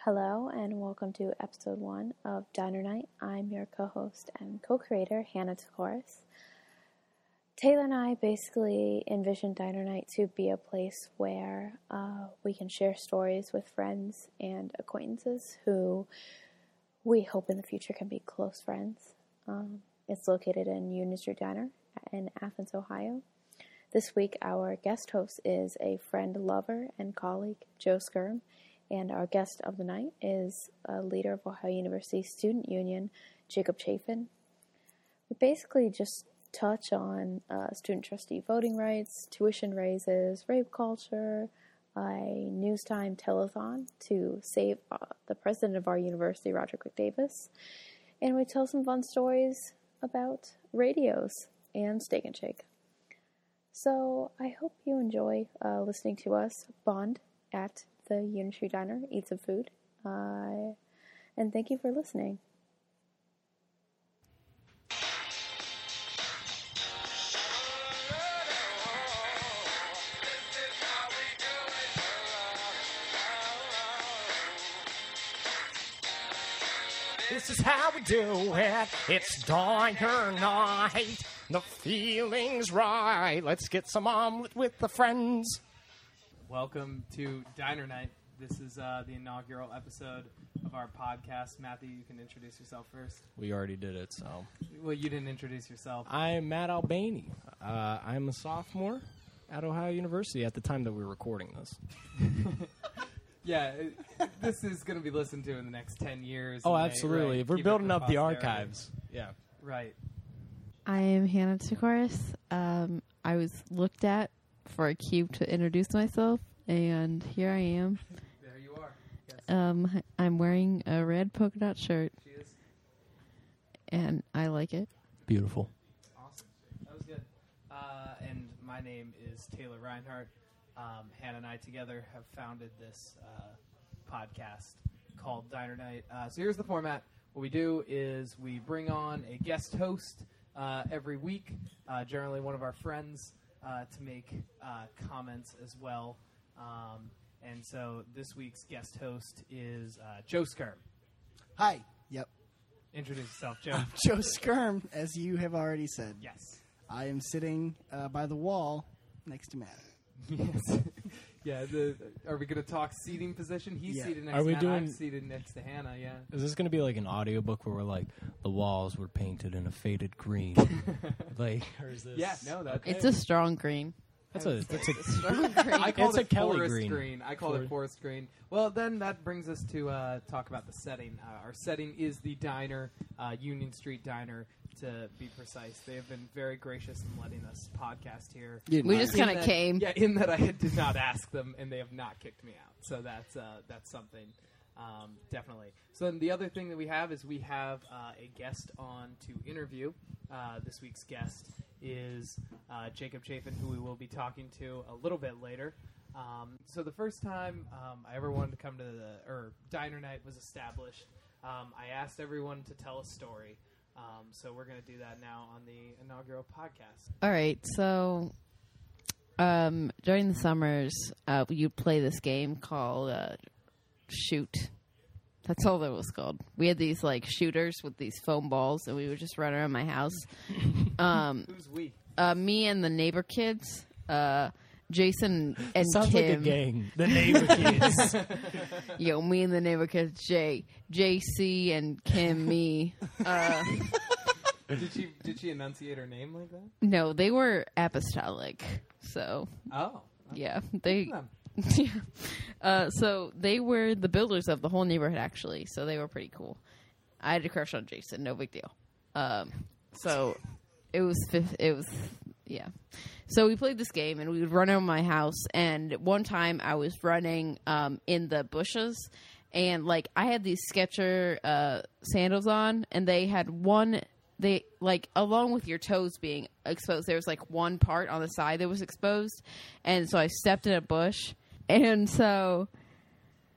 Hello and welcome to episode 1 of Diner Night. I'm your co-host and co-creator, Hannah Takoris. Taylor and I basically envisioned Diner Night to be a place where we can share stories with friends and acquaintances who we hope in the future can be close friends. It's located in Union Street Diner in Athens, Ohio. This week, our guest host is a friend, lover, and colleague, Joe Skirm. And our guest of the night is a leader of Ohio University Student Union, Jacob Chafin. We basically just touch on student trustee voting rights, tuition raises, rape culture, a news time telethon to save the president of our university, Roger Davis. And we tell some fun stories about radios and Steak and Shake. So I hope you enjoy listening to us bond at the Union Street Diner, eat some food, and thank you for listening. This is how we do it. It's Diner Night. The feeling's right. Let's get some omelet with the friends. Welcome to Diner Night. This is the inaugural episode of our podcast. Matthew, you can introduce yourself first. We already did it, so. Well, you didn't introduce yourself. I'm Matt Albany. I'm a sophomore at Ohio University at the time that we're recording this. Yeah, this is going to be listened to in the next 10 years. Oh, absolutely. Right, we're building up the archives. Yeah. Right. I am Hannah Takoris. I was looked at for a cue to introduce myself, and here I am. There you are. Yes. I'm wearing a red polka dot shirt. She is. And I like it. Beautiful. Awesome. That was good. And my name is Taylor Reinhardt. Hannah and I together have founded this podcast called Diner Night. So here's the format. What we do is we bring on a guest host every week, generally one of our friends, to make comments as well. And so this week's guest host is Joe Skirm. Hi. Yep. Introduce yourself, Joe. I'm Joe Skirm, as you have already said. Yes. I am sitting by the wall next to Matt. Yes. Yeah. Are we going to talk seating position? He's seated next to Matt. I'm seated next to Hannah, yeah. Is this going to be like an audiobook where we're like, the walls were painted in a faded green? Like, or is this? Yeah, no, that's It's a strong green. That's a Strong green. I call It's it a Kelly forest green. I call it forest green. Well, then that brings us to talk about the setting. Our setting is the diner, Union Street Diner, to be precise. They have been very gracious in letting us podcast here. We just kind of came. Yeah, in that I did not ask them, and they have not kicked me out. So that's something, definitely. So then the other thing that we have is we have a guest on to interview. This week's guest is Jacob Chafin, who we will be talking to a little bit later. So the first time I ever wanted to come to Diner Night was established. I asked everyone to tell a story. So we're going to do that now on the inaugural podcast. All right, so during the summers, you'd play this game called Shoot. That's all that was called. We had these like shooters with these foam balls, and we would just run around my house. Who's we? Me and the neighbor kids, Jason and Sounds Kim. like a gang. The neighbor kids. Yo, me and the neighbor kids, JC and Kim, me. Did she enunciate her name like that? No, they were apostolic. So Oh. yeah, they. Them. Yeah. So they were the builders of the whole neighborhood, actually. So they were pretty cool. I had a crush on Jason. No big deal. So it was. Yeah. So we played this game, and we would run around my house. And one time, I was running in the bushes, and like I had these Skechers sandals on, and they had one. They like along with your toes being exposed, there was like one part on the side that was exposed, and so I stepped in a bush, and so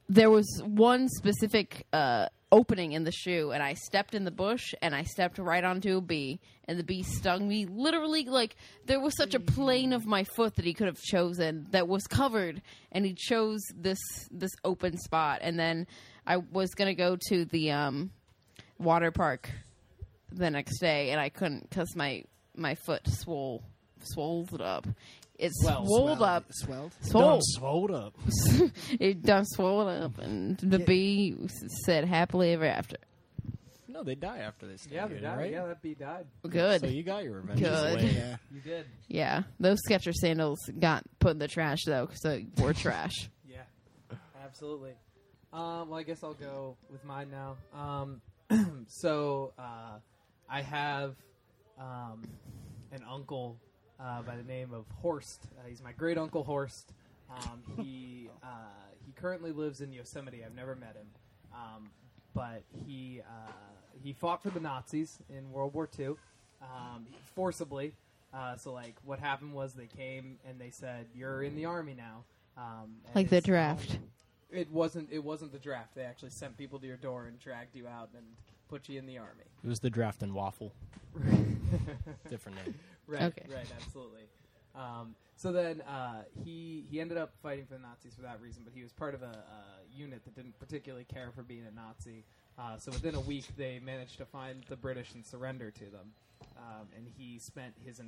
there was one specific opening in the shoe, and I stepped in the bush, and I stepped right onto a bee, and the bee stung me. Literally, like, there was such a plane of my foot that he could have chosen that was covered, and he chose this open spot. And then I was going to go to the water park the next day, and I couldn't because my foot swelled up. It swelled up. Swelled? Swole. Swolled up. It done swollen up, and the bee said happily ever after. No, they die after they sting Yeah, you, they died. right? Yeah, that bee died. Good. So you got your revenge. Good. Way. Yeah. You did. Yeah, those Skechers sandals got put in the trash, though, because they were trash. Yeah, absolutely. Well, I guess I'll go with mine now. So I have an uncle by the name of Horst. He's my great uncle Horst. He currently lives in Yosemite. I've never met him, but he fought for the Nazis in World War II forcibly. So like what happened was they came and they said you're in the army now. And Like the it's- draft. It wasn't the draft. They actually sent people to your door and dragged you out and put you in the army. It was the draft and waffle. Different name. Right, Okay. right, absolutely. So then he ended up fighting for the Nazis for that reason, but he was part of a unit that didn't particularly care for being a Nazi. So within a week, they managed to find the British and surrender to them. And he spent the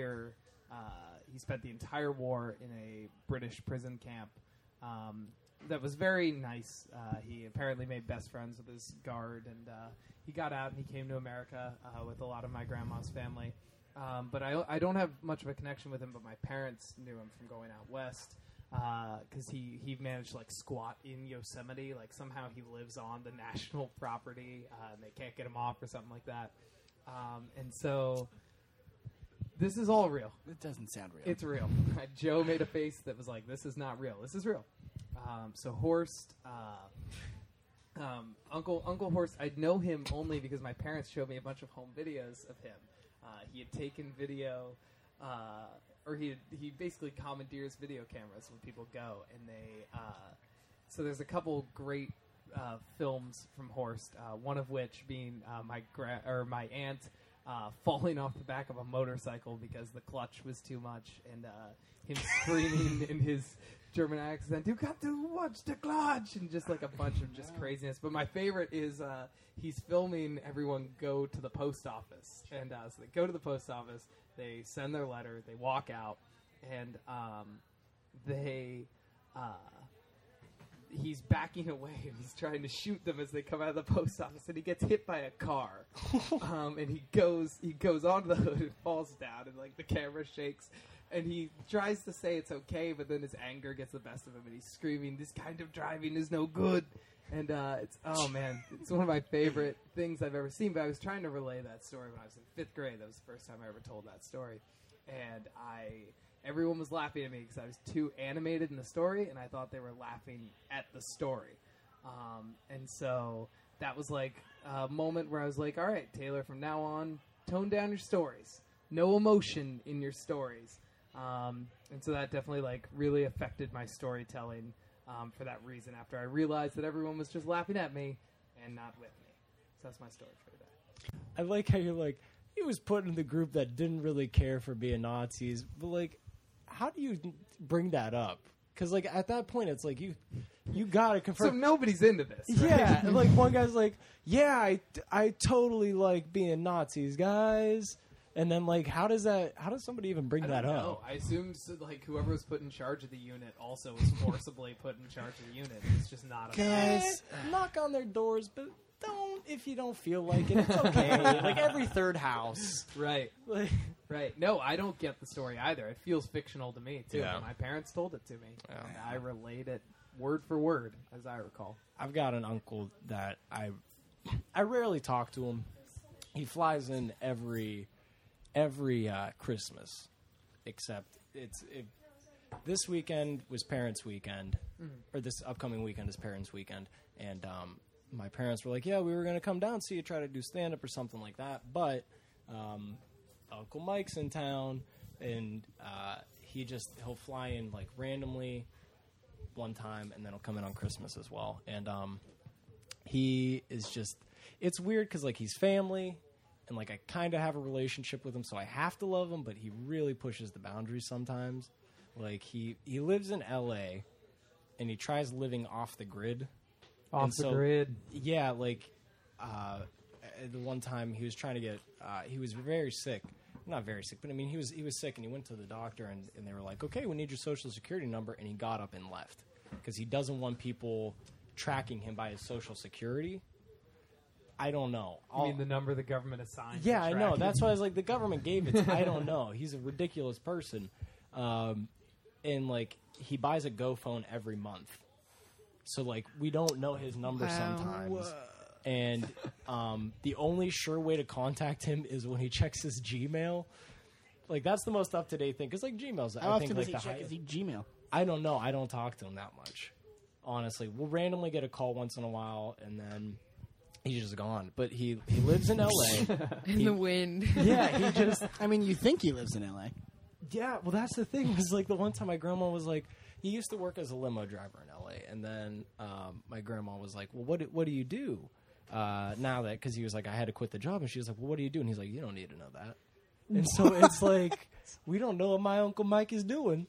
entire war in a British prison camp. That was very nice. He apparently made best friends with his guard, and he got out and he came to America with a lot of my grandma's family. But I don't have much of a connection with him, but my parents knew him from going out west because he managed to like squat in Yosemite. Like somehow he lives on the national property and they can't get him off or something like that. And so this is all real. It doesn't sound real. It's real. Joe made a face that was like, this is not real. This is real. So Horst, Uncle Horst, I know him only because my parents showed me a bunch of home videos of him. He had taken video, or he basically commandeers video cameras when people go, and they. So there's a couple great films from Horst. One of which being my aunt falling off the back of a motorcycle because the clutch was too much, and him screaming in his German accent, "You got to watch the clutch," and just like a bunch of just craziness. But my favorite is he's filming everyone go to the post office, and so they go to the post office, they send their letter, they walk out, and he's backing away and he's trying to shoot them as they come out of the post office, and he gets hit by a car, and he goes onto the hood and falls down, and like the camera shakes. And he tries to say it's okay, but then his anger gets the best of him, and he's screaming, "This kind of driving is no good." And it's one of my favorite things I've ever seen. But I was trying to relay that story when I was in 5th grade. That was the first time I ever told that story. And everyone was laughing at me because I was too animated in the story, and I thought they were laughing at the story. And so that was like a moment where I was like, all right, Taylor, from now on, tone down your stories. No emotion in your stories. And so that definitely like really affected my storytelling for that reason, after I realized that everyone was just laughing at me and not with me. So that's my story for today. I like how you're like, he was put in the group that didn't really care for being Nazis, but like, how do you bring that up? Because like at that point, it's like you gotta confirm. So nobody's into this, right? Yeah, and like one guy's like, yeah, I totally like being Nazis, guys. And then, like, how does somebody even bring that I don't up? know. I assume like whoever was put in charge of the unit also was forcibly put in charge of the unit. It's just not a Guys, knock on their doors, but don't if you don't feel like it. It's okay. Like every third house. Right. Like, Right. No, I don't get the story either. It feels fictional to me, too. Yeah. My parents told it to me. Yeah. And I relate it word for word, as I recall. I've got an uncle that I rarely talk to him. He flies in every Christmas, except this weekend was Parents' Weekend, or this upcoming weekend is Parents' Weekend, and my parents were like, yeah, we were going to come down, see you try to do stand-up or something like that, but Uncle Mike's in town, and he'll fly in like randomly one time, and then he'll come in on Christmas as well. And he is just, it's weird because like he's family, and like I kind of have a relationship with him, so I have to love him, but he really pushes the boundaries sometimes. Like he lives in LA, and he tries living off the grid. Off the grid. Yeah, like the one time he was trying to get, he was very sick. Not very sick, but I mean he was sick, and he went to the doctor, and they were like, okay, we need your social security number, and he got up and left because he doesn't want people tracking him by his social security. I don't know. You mean the number the government assigned? Yeah, I know. That's why I was like, the government gave it. I don't know. He's a ridiculous person. And, like, he buys a Go phone every month. So, like, we don't know his number sometimes. And the only sure way to contact him is when he checks his Gmail. Like, that's the most up-to-date thing. Because, like, Gmail's, How I often think, does like, he check his Gmail? I don't know. I don't talk to him that much. Honestly. We'll randomly get a call once in a while, and then he's just gone. But he lives in L.A. In the wind. Yeah, he just... I mean, you think he lives in L.A. Yeah, well, that's the thing. Was like the one time my grandma was like, he used to work as a limo driver in L.A. And then my grandma was like, well, what do you do now that, because he was like, I had to quit the job. And she was like, well, what do you do? And he's like, you don't need to know that. And so it's like, we don't know what my Uncle Mike is doing.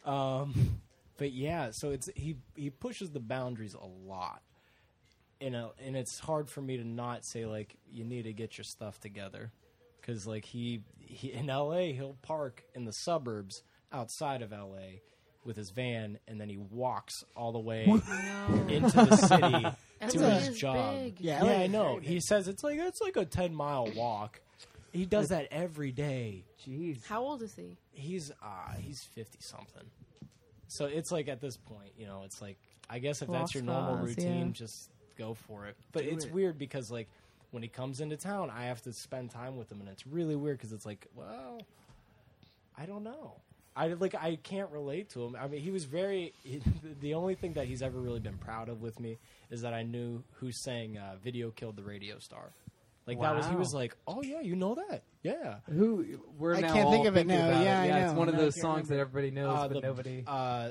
But yeah, so it's he pushes the boundaries a lot. And it's hard for me to not say, like, you need to get your stuff together. Because, like, he in L.A., he'll park in the suburbs outside of L.A. with his van, and then he walks all the way into the city to LA his is job. big. Yeah, Yeah, LA I is know. very big. He says it's like a 10-mile walk. He does that every day. Jeez. How old is he? He's 50-something. So it's like at this point, you know, it's like, I guess if that's Lost your normal cause, routine, yeah. just go for it. But Do it's it. weird because, like, when he comes into town, I have to spend time with him, and it's really weird because it's like, well, I don't know. I can't relate to him. I mean, he was the only thing that he's ever really been proud of with me is that I knew who sang "Video Killed the Radio Star." Like that was, he Wow. was like, oh yeah, you know that, yeah. We're I now can't all think of it thinking now. about Yeah, I it's know. one of No, I those can't songs that everybody knows, but the, nobody.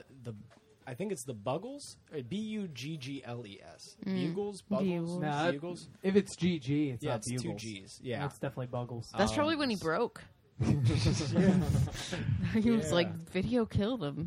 I think it's the Buggles, Buggles, Bugles. Buggles, Nah, Bugles. if it's GG, it's Yeah, not it's Bugles. two G's. Yeah, That's definitely Buggles. That's probably when he broke. He was Yeah. like, video killed him.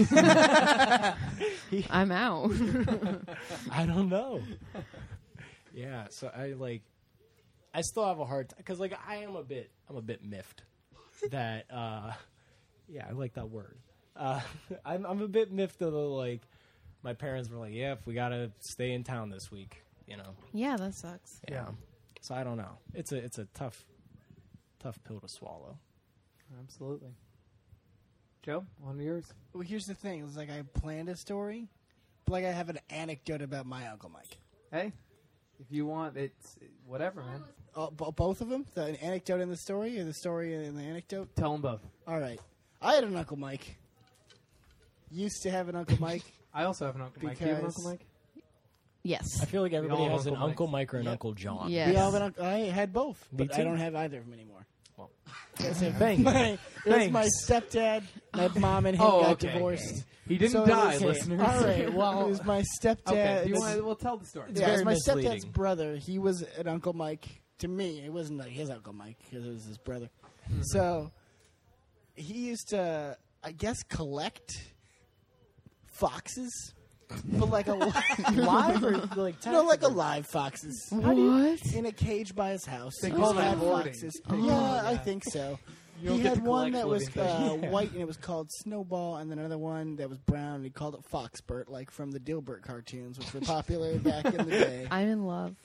I'm out. I don't know. Yeah, so I still have a hard time because, like, I'm a bit miffed that, yeah, I like that word. I'm a bit miffed that, like, my parents were like, yeah, if we gotta stay in town this week, you know. Yeah, that sucks. Yeah. So I don't know. It's a tough pill to swallow. Absolutely. Joe, one of yours? Well, here's the thing. It's like I planned a story, but like I have an anecdote about my Uncle Mike. Hey, if you want, it's whatever, man. Both of them? The anecdote in the story, or the story and the anecdote? Tell them both. All right. I had an Uncle Mike. Used to have an Uncle Mike. I also have an Uncle Mike. Do you have an Uncle Mike? Yes. I feel like everybody all have has an Uncle Uncle Mike or an Yep. Uncle John. Yeah. We all have an uncle. I had both, Me but too. I don't have either of them anymore. Well, It was my stepdad. My mom and him got okay. divorced. He didn't So it die, was- listeners. All right. Well, it was my stepdad. Okay, do you this- want? We'll tell the story. It's Yeah, it was very my misleading. stepdad's brother. He was an Uncle Mike to me. It wasn't like his Uncle Mike because it was his brother. So he used to, I guess, collect foxes, but like a live or like no, like alive foxes What? in a cage by his house. They He call just that had hoarding. foxes. They Yeah, call it I that. think so. You don't He get had to one collect that was living things. white and it was called Snowball, and then another one that was brown. And he called it Foxbert, like from the Dilbert cartoons, which were popular back in the day. I'm in love.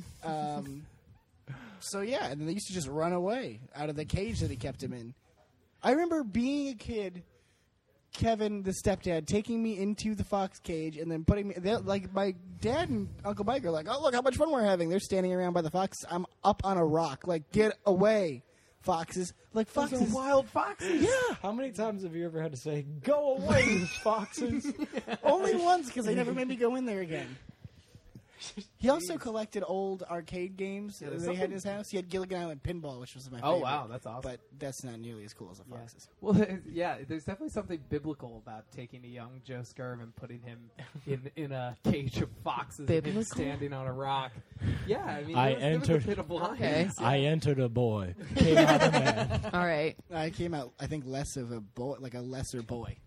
So yeah, and then they used to just run away out of the cage that he kept him in. I remember being a kid, Kevin, the stepdad, taking me into the fox cage and then putting me. Like my dad and Uncle Mike are like, "Oh, look how much fun we're having!" They're standing around by the fox. I'm up on a rock, like, "Get away, foxes!" Like foxes, wild foxes. Yeah, How many times have you ever had to say, "Go away, foxes"? only once because they never made me go in there again. He also collected old arcade games Yeah, that there's he had in his something- house. He had Gilligan Island Pinball, which was my Oh favorite. wow, that's awesome. But that's not nearly as cool as a Fox's. Well, there's definitely something biblical about taking a young Joe Skirv and putting him in a cage of foxes and him Biblical? standing on a rock. Yeah, I mean, I there was a entered- bit of lines. Okay. I entered a boy, came out a man. All right. I came out, I think, less of a boy, like a lesser boy.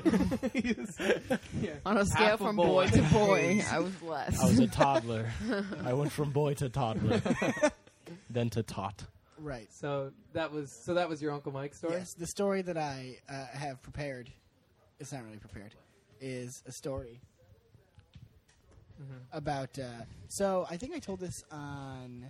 Yeah. On a scale Half a from boy. boy to boy, I was less. I was a toddler. I went from boy to toddler, then to tot. Right. So that was your Uncle Mike's story. Yes, the story that I have prepared, it's not really prepared, is a story about. So I think I told this on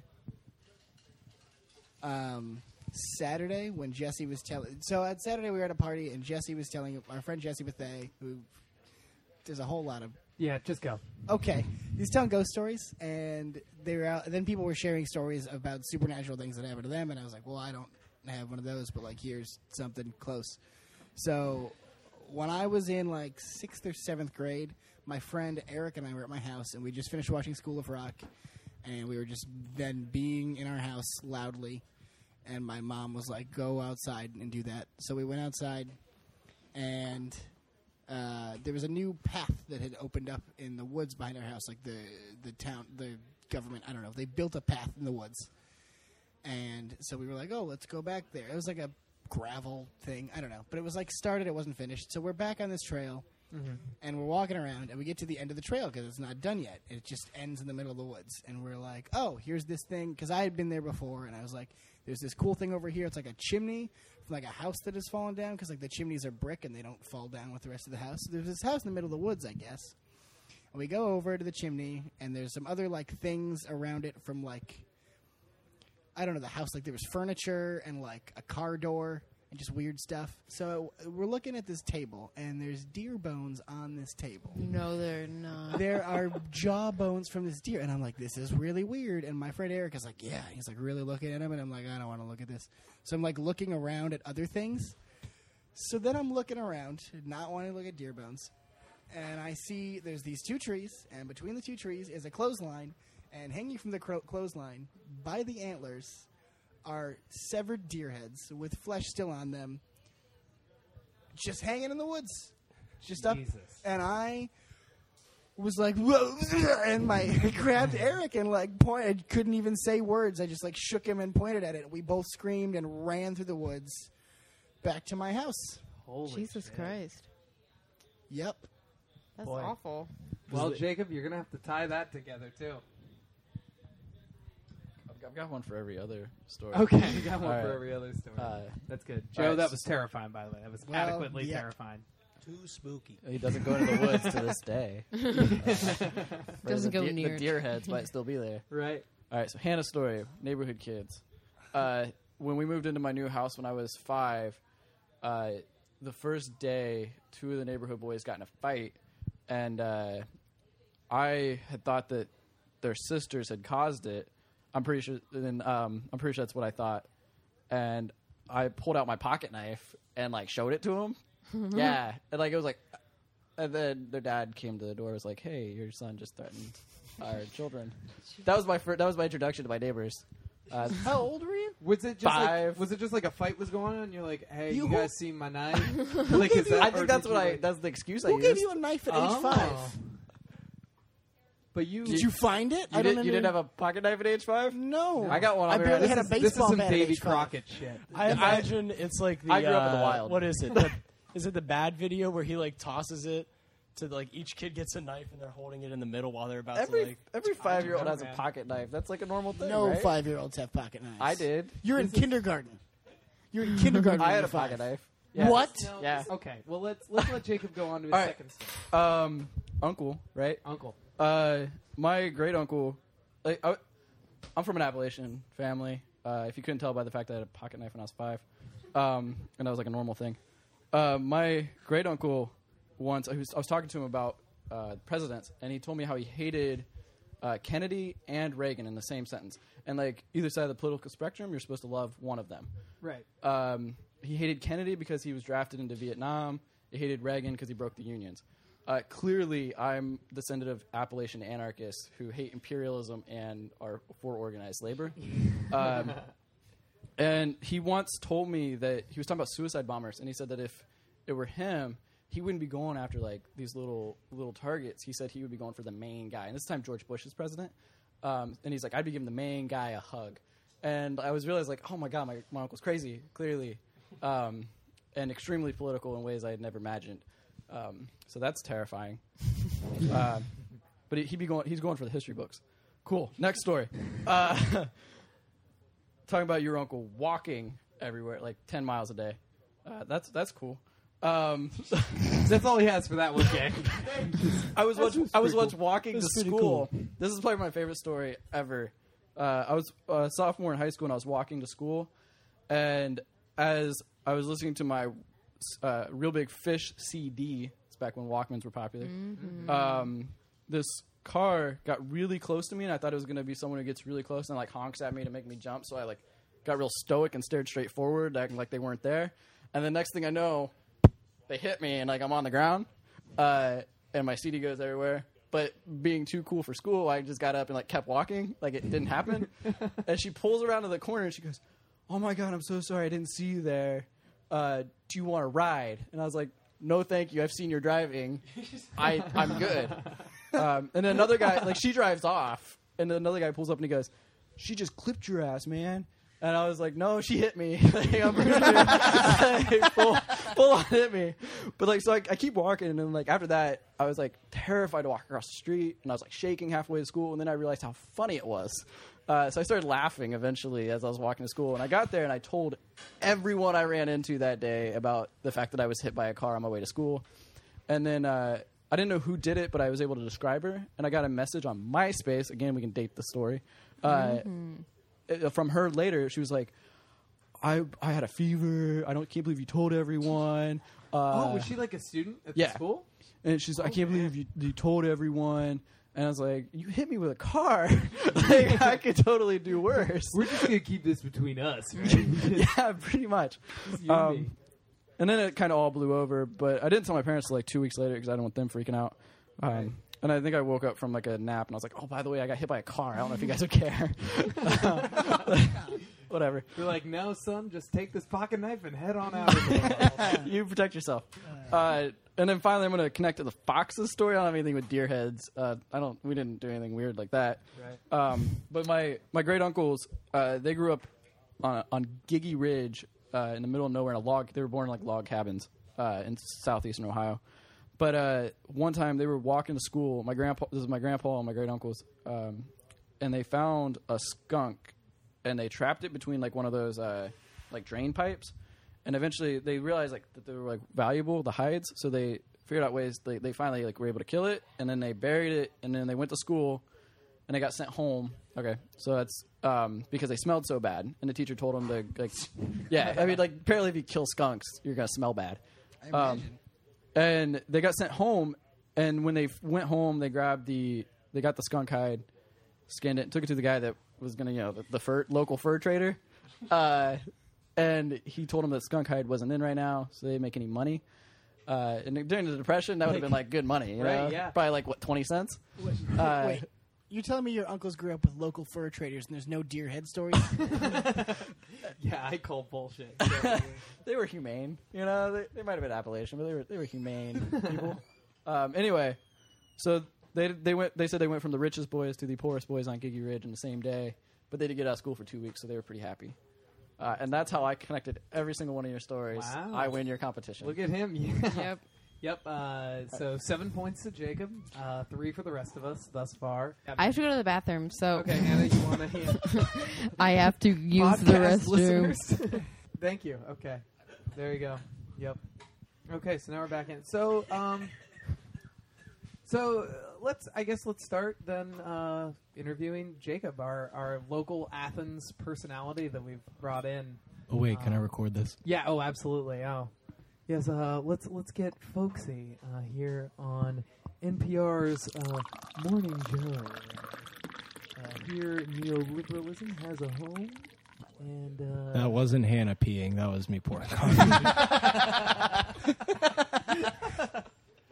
Saturday when Jesse was telling. So at Saturday we were at a party and Jesse was telling our friend Jesse Bethea, who there's a whole lot of. Yeah, just go. Okay, he's telling ghost stories, and they were out. And then people were sharing stories about supernatural things that happened to them, and I was like, "Well, I don't have one of those, but like, here's something close." So, when I was in like 6th or 7th grade, my friend Eric and I were at my house, and we just finished watching School of Rock, and we were just then being in our house loudly, and my mom was like, "Go outside and do that." So we went outside, and there was a new path that had opened up in the woods behind our house, like the town, the government, I don't know. They built a path in the woods. And so we were like, oh, let's go back there. It was like a gravel thing. I don't know. But it was like started, it wasn't finished. So we're back on this trail, and we're walking around, and we get to the end of the trail because it's not done yet. It just ends in the middle of the woods. And we're like, oh, here's this thing. Because I had been there before, and I was like, there's this cool thing over here. It's like a chimney from like a house that has fallen down because like the chimneys are brick and they don't fall down with the rest of the house. So there's this house in the middle of the woods, I guess. And we go over to the chimney, and there's some other like things around it from like, I don't know, the house. Like there was furniture and like a car door and just weird stuff. So we're looking at this table, and there's deer bones on this table. No, they're not. There are jaw bones from this deer, and I'm like, this is really weird. And my friend Eric is like, yeah. He's like really looking at him, and I'm like, I don't want to look at this. So I'm like looking around at other things. So then I'm looking around, not wanting to look at deer bones, and I see there's these two trees, and between the two trees is a clothesline, and hanging from the clothesline by the antlers are severed deer heads with flesh still on them, just hanging in the woods, just up. Jesus. And I was like, whoa, and I grabbed Eric and like pointed, couldn't even say words. I just like shook him and pointed at it. We both screamed and ran through the woods back to my house. Holy Jesus shit. Christ. Yep. That's Boy. awful. Well, Jacob, you're gonna have to tie that together too. I've got one for every other story. Okay, you got one All for right. every other story. Uh, That's good, all Joe. right, That was terrifying, by the way. That was Well, adequately yeah. terrifying. Too spooky. He doesn't go into the woods to this day. Doesn't go the near deer heads might still be there. Right. All right, so Hannah's story, neighborhood kids. When we moved into my new house when I was 5, the first day, 2 of the neighborhood boys got in a fight, and I had thought that their sisters had caused it. I'm pretty sure that's what I thought, and I pulled out my pocket knife and like showed it to them. Yeah, and like it was like, and then their dad came to the door. Was like, "Hey, your son just threatened our children." That was my introduction to my neighbors. How old were you? Was it just 5. like was it just like a fight was going on? And you're like, hey, you You- guys see my knife? Like, is that, I or think that's did what you, like- that's the excuse I Who used. gave you a knife at age Oh. 5? But you Did you find it? You didn't have a pocket knife at age 5? No. I got one. I on me barely right had now. a this is baseball some bat at Davy age 5. Crockett shit. I imagine it's like the. I grew up in the wild. What is it? Is it the bad video where he like tosses it to like each kid gets a knife and they're holding it in the middle while they're about to like. Every 5-year-old has a man. pocket knife. That's like a normal thing. No right? 5-year-olds have pocket knives. I did. You're in kindergarten. You're in kindergarten. I when had you're a pocket 5. knife. Yeah. What? Yeah. Okay, well let's let Jacob go on to his All right. second story. Uncle, right? Uncle. My great uncle. Like, I'm from an Appalachian family. If you couldn't tell by the fact that I had a pocket knife when I was 5, and that was like a normal thing. My great uncle once I was talking to him about presidents, and he told me how he hated Kennedy and Reagan in the same sentence. And like either side of the political spectrum, you're supposed to love one of them. Right. He hated Kennedy because he was drafted into Vietnam. He hated Reagan because he broke the unions. Clearly, I'm descendant of Appalachian anarchists who hate imperialism and are for organized labor. And he once told me that he was talking about suicide bombers, and he said that if it were him, he wouldn't be going after like these little targets. He said he would be going for the main guy. And this time George Bush is president, and he's like, I'd be giving the main guy a hug. And I was realized like, oh my god, my uncle's crazy, clearly, and extremely political in ways I had never imagined. So that's terrifying. But he's going for the history books. Cool. Next story. Talking about your uncle walking everywhere, like 10 miles a day. That's cool. That's all he has for that one game. I was once walking to school. Cool. This is probably my favorite story ever. I was a sophomore in high school and I was walking to school, and as I was listening to my Real Big Fish CD, it's back when Walkmans were popular. This car got really close to me, and I thought it was going to be someone who gets really close and like honks at me to make me jump. So I like got real stoic and stared straight forward, acting like they weren't there. And the next thing I know, they hit me and like I'm on the ground, and my CD goes everywhere. But being too cool for school, I just got up and like kept walking, like it didn't happen. And she pulls around to the corner and she goes, "Oh my god, I'm so sorry, I didn't see you there. Do you want to ride?" And I was like, "No, thank you. I've seen your driving. I'm good." And then another guy, like she drives off, and then another guy pulls up and he goes, "She just clipped your ass, man." And I was like, "No, she hit me. Like, I'm pretty sure. full on hit me." But like, so I keep walking, and then like after that, I was like terrified to walk across the street, and I was like shaking halfway to school, and then I realized how funny it was. So I started laughing eventually as I was walking to school, and I got there and I told everyone I ran into that day about the fact that I was hit by a car on my way to school. And then I didn't know who did it, but I was able to describe her, and I got a message on MySpace. Again, we can date the story. From her later, she was like, I had a fever. Can't believe you told everyone. Was she like a student at the school? And she's like, I can't believe you told everyone. And I was like, you hit me with a car. Like, I could totally do worse. We're just going to keep this between us, right? Yeah, pretty much. You and me. And then it kind of all blew over. But I didn't tell my parents till like 2 weeks later because I didn't want them freaking out. And I think I woke up from like a nap and I was like, "Oh, by the way, I got hit by a car. I don't know if you guys would care." Whatever. You're like, "No, son, just take this pocket knife and head on out of here." You protect yourself. And then finally, I'm going to connect to the foxes story. I don't have anything with deer heads. We didn't do anything weird like that. Right. But my great uncles, they grew up on Giggy Ridge in the middle of nowhere in a log. They were born in like log cabins in southeastern Ohio. But one time they were walking to school. This is my grandpa and my great uncles, and they found a skunk, and they trapped it between like one of those like drain pipes. And eventually they realized like that they were like valuable, the hides. So they figured out ways. They finally like were able to kill it, and then they buried it, and then they went to school, and they got sent home. Okay, so that's because they smelled so bad, and the teacher told them to like, yeah. I mean, like apparently if you kill skunks, you're gonna smell bad. I imagine. And they got sent home, and when they went home, they got the skunk hide, skinned it, and took it to the guy that was gonna, the local fur trader, and he told him that skunk hide wasn't in right now, so they didn't make any money. And during the Depression, that would have been like good money, you know? Yeah. Probably like what, 20 cents. Wait, you're telling me your uncles grew up with local fur traders and there's no deer head stories? Yeah, I call bullshit. They were humane, you know. They might have been Appalachian, but they were humane people. Anyway, so they said they went from the richest boys to the poorest boys on Giggy Ridge in the same day, but they did get out of school for 2 weeks, so they were pretty happy. And that's how I connected every single one of your stories. Wow. I win your competition. Look at him. Yeah. Yep. So 7 points to Jacob, 3 for the rest of us thus far. I have to go to the bathroom, so Okay, Hannah, you want to I have to use the restroom. Thank you. Okay, there you go. Yep. Okay, so now we're back in. So let's start then interviewing Jacob, our local Athens personality that we've brought in. Oh wait, can I record this? Yeah. Oh, absolutely. Oh, yes. Let's get folksy here on NPR's Morning Joe. Here, neoliberalism has a home, and That wasn't Hannah peeing. That was me pouring coffee.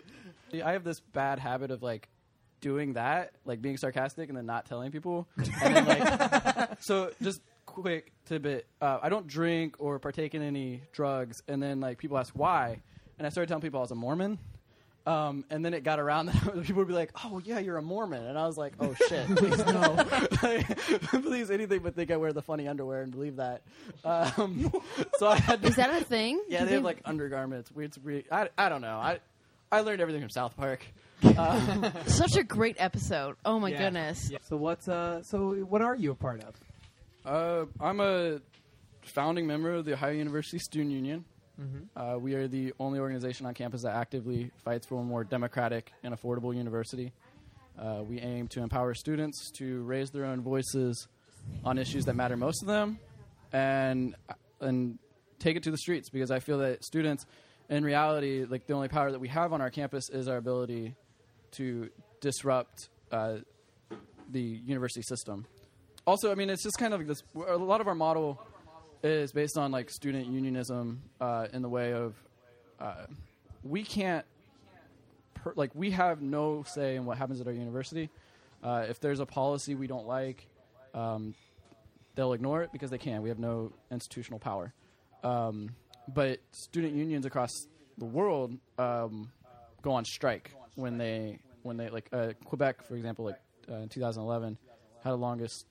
I have this bad habit of like doing that, like being sarcastic and then not telling people. And then, like, so just quick tidbit: I don't drink or partake in any drugs. And then like people ask why, and I started telling people I was a Mormon. And then it got around that people would be like, "Oh yeah, you're a Mormon," and I was like, "Oh shit, please no, please anything but think I wear the funny underwear and believe that." So I had Is that a thing? yeah, Do they have like undergarments. I don't know. I learned everything from South Park. Such a great episode. Oh my Yeah. goodness. Yeah. So what are you a part of? I'm a founding member of the Ohio University Student Union. We are the only organization on campus that actively fights for a more democratic and affordable university. We aim to empower students to raise their own voices on issues that matter most to them, and take it to the streets, because I feel that students, in reality, like the only power that we have on our campus is our ability to disrupt the university system. Also, I mean, it's just kind of like this. A lot of our model is based on like student unionism in the way of we can't we have no say in what happens at our university. If there's a policy we don't like, they'll ignore it because they can. We have no institutional power. But student unions across the world go on strike when they like Quebec, for example, like in 2011 had the longest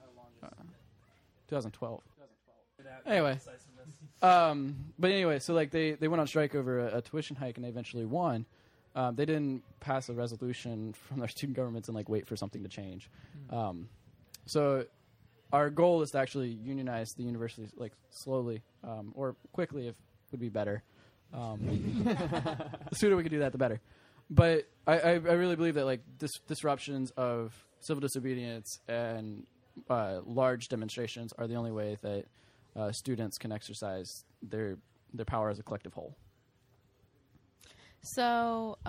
2012. Anyway, but anyway, so like they went on strike over a tuition hike and they eventually won. They didn't pass a resolution from their student governments and like wait for something to change. So our goal is to actually unionize the universities like slowly or quickly, if would be better. The sooner we can do that, the better. But I really believe that like disruptions of civil disobedience and large demonstrations are the only way that students can exercise their power as a collective whole. So,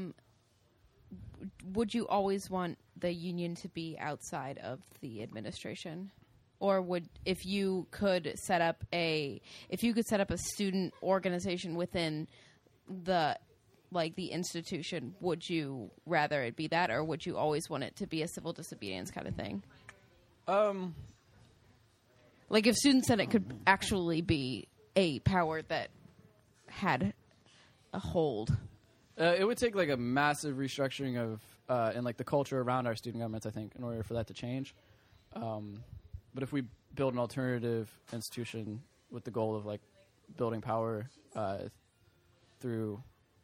would you always want the union to be outside of the administration? Or if you could set up a student organization within the institution, would you rather it be that, or would you always want it to be a civil disobedience kind of thing? Like if Student Senate could actually be a power that had a hold. It would take like a massive restructuring of and like the culture around our student governments, I think, in order for that to change. But if we build an alternative institution with the goal of like building power through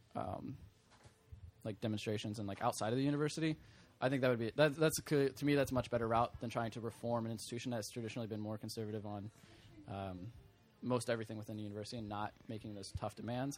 like demonstrations and like outside of the university, I think that would be that's to me that's a much better route than trying to reform an institution that's traditionally been more conservative on most everything within the university and not making those tough demands.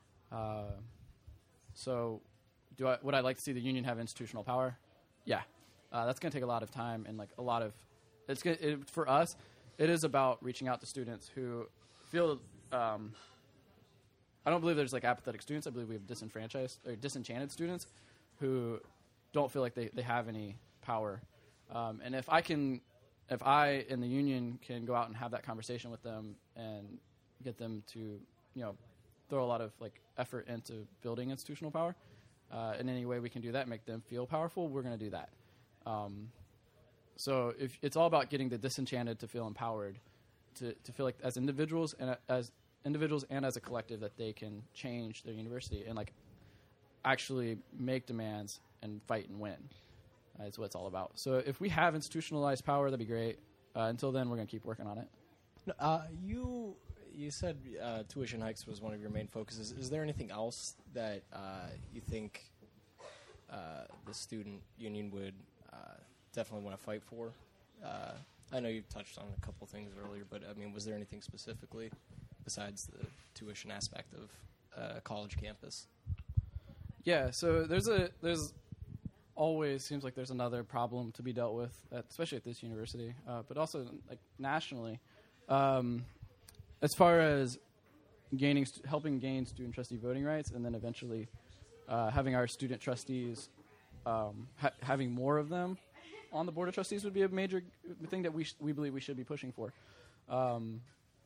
So, would I like to see the union have institutional power? Yeah, that's going to take a lot of time and like a lot of. For us, it is about reaching out to students who feel. I don't believe there's like apathetic students. I believe we have disenfranchised or disenchanted students who don't feel like they have any power. And if I in the union can go out and have that conversation with them and get them to, throw a lot of like effort into building institutional power, in any way we can do that, make them feel powerful, we're going to do that. So if it's all about getting the disenchanted to feel empowered, to feel like as individuals and as a collective that they can change their university and like actually make demands and fight and win. That's what it's all about. So if we have institutionalized power, that'd be great. Until then, we're going to keep working on it. You said tuition hikes was one of your main focuses. Is there anything else that you think the student union would definitely want to fight for? I know you touched on a couple things earlier, but I mean, was there anything specifically besides the tuition aspect of a college campus? Yeah, so there's always seems like there's another problem to be dealt with, especially at this university, but also like nationally. As far as helping gain student trustee voting rights, and then eventually having our student trustees having more of them on the board of trustees would be a major thing that we believe we should be pushing for,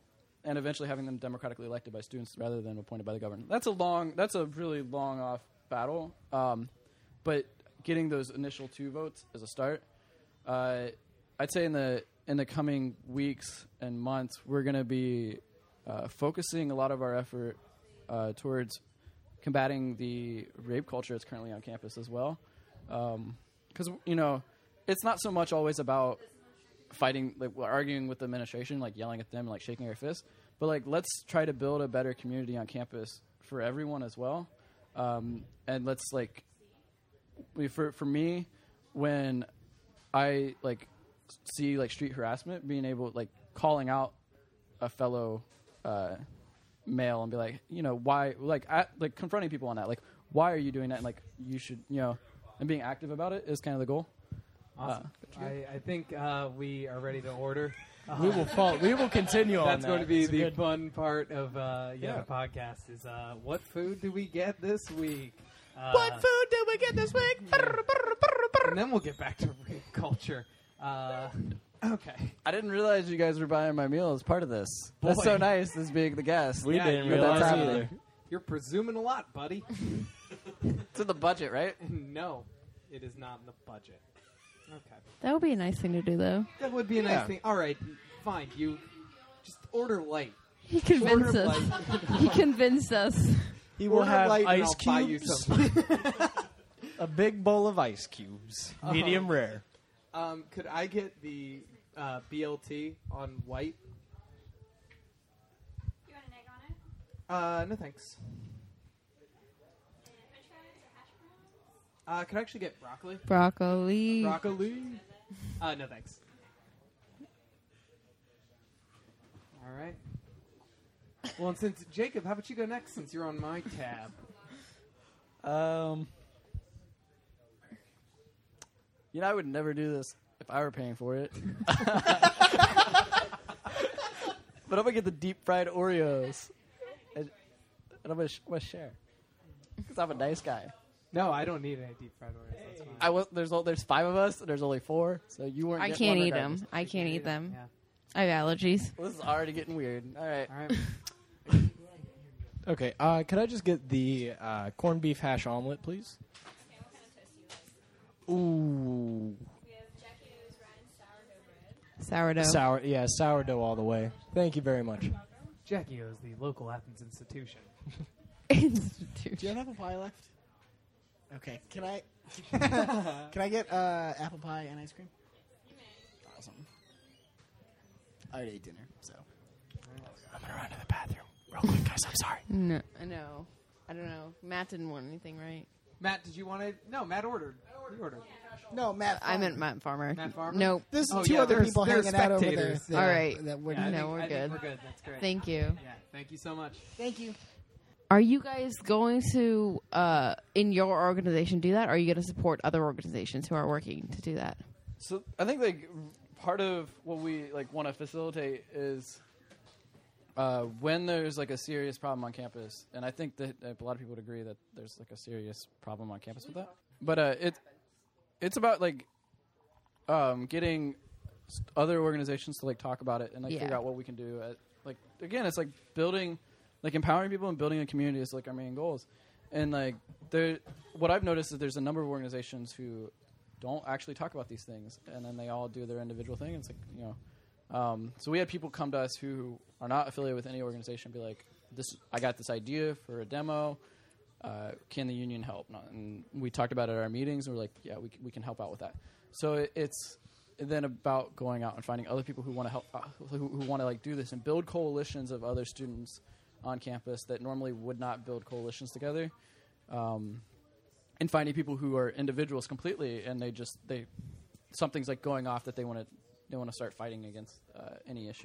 and eventually having them democratically elected by students rather than appointed by the government. That's a really long off battle. But getting those initial 2 votes is a start. I'd say in the coming weeks and months, we're going to be focusing a lot of our effort towards combating the rape culture that's currently on campus as well. Because, it's not so much always about fighting, like arguing with the administration, like yelling at them, like shaking our fists. But, like, let's try to build a better community on campus for everyone as well. And let's, like, for me, when I, like, see, like, street harassment, being able, like, calling out a fellow male and be like, why, like, confronting people on that. Like, why are you doing that? And, like, you should, and being active about it is kind of the goal. Awesome. I think we are ready to order. We will continue on that. That's going to be It's the good. fun part of the podcast is what food do we get this week? What food did we get this week? And then we'll get back to rape culture. Okay. I didn't realize you guys were buying my meal as part of this. That's Boy. so nice, this being the guest. We didn't you're- realize that's either. happening. You're presuming a lot, buddy. It's in the budget, right? No, it is not in the budget. Okay. That would be a nice thing to do, though. That would be a Yeah. nice thing. All right, fine. You just order light. He convinced Order us. light. He convinced us. He will Order have light and ice I'll buy you cubes. something. A big bowl of ice cubes, medium rare. Could I get the BLT on white? You want an egg on it? No thanks. French fries or hash browns? Could I actually get broccoli? Broccoli. Broccoli? No thanks. All right. Well, and since Jacob, how about you go next since you're on my tab? I would never do this if I were paying for it. But I'm going to get the deep fried Oreos. And I'm going to share. Because I'm a nice guy. No, I don't need any deep fried Oreos. That's fine. There's 5 of us. There's only 4. So you weren't I getting can't one eat regardless. them. I can't eat them. Yeah. I have allergies. Well, this is already getting weird. All right. All right. Okay, could I just get the corned beef hash omelet, please? Okay, what kind of toast do you want? Ooh, We have Jackie O's Ryan sourdough bread. Sourdough. sourdough all the way. Thank you very much. Jackie O's, the local Athens institution. Do Institute. you have apple pie left? Okay. Can I? Can I get apple pie and ice cream? Awesome. I already ate dinner, so. I'm gonna run to the bathroom real quick, guys. I'm sorry. No, I know. I don't know. Matt didn't want anything, right? Matt, did you want to? No, Matt ordered. He ordered. No, Matt. I meant Matt Farmer. Matt Farmer? Nope. There's Oh, 2 yeah, other there's- people there's hanging out over there. spectators. that- All right. That we're Yeah, No, we're I think good. we're good. That's great. Thank you. Yeah, thank you so much. Thank you. Are you guys going to, in your organization, do that? Or are you going to support other organizations who are working to do that? So I think like part of what we like want to facilitate is when there's like a serious problem on campus, and I think that a lot of people would agree that there's like a serious problem on campus with that. But it's about like getting other organizations to like talk about it and like Yeah. figure out what we can do. Like again, it's like building, like empowering people and building a community is like our main goals. And like what I've noticed is there's a number of organizations who don't actually talk about these things, and then they all do their individual thing. It's like so we had people come to us who are not affiliated with any organization, be like, I got this idea for a demo. Can the union help? And we talked about it at our meetings, and we're like, yeah, we can help out with that. So it's then about going out and finding other people who want to help, who want to like do this and build coalitions of other students on campus that normally would not build coalitions together, and finding people who are individuals completely, and something's like going off that they want to start fighting against any issue.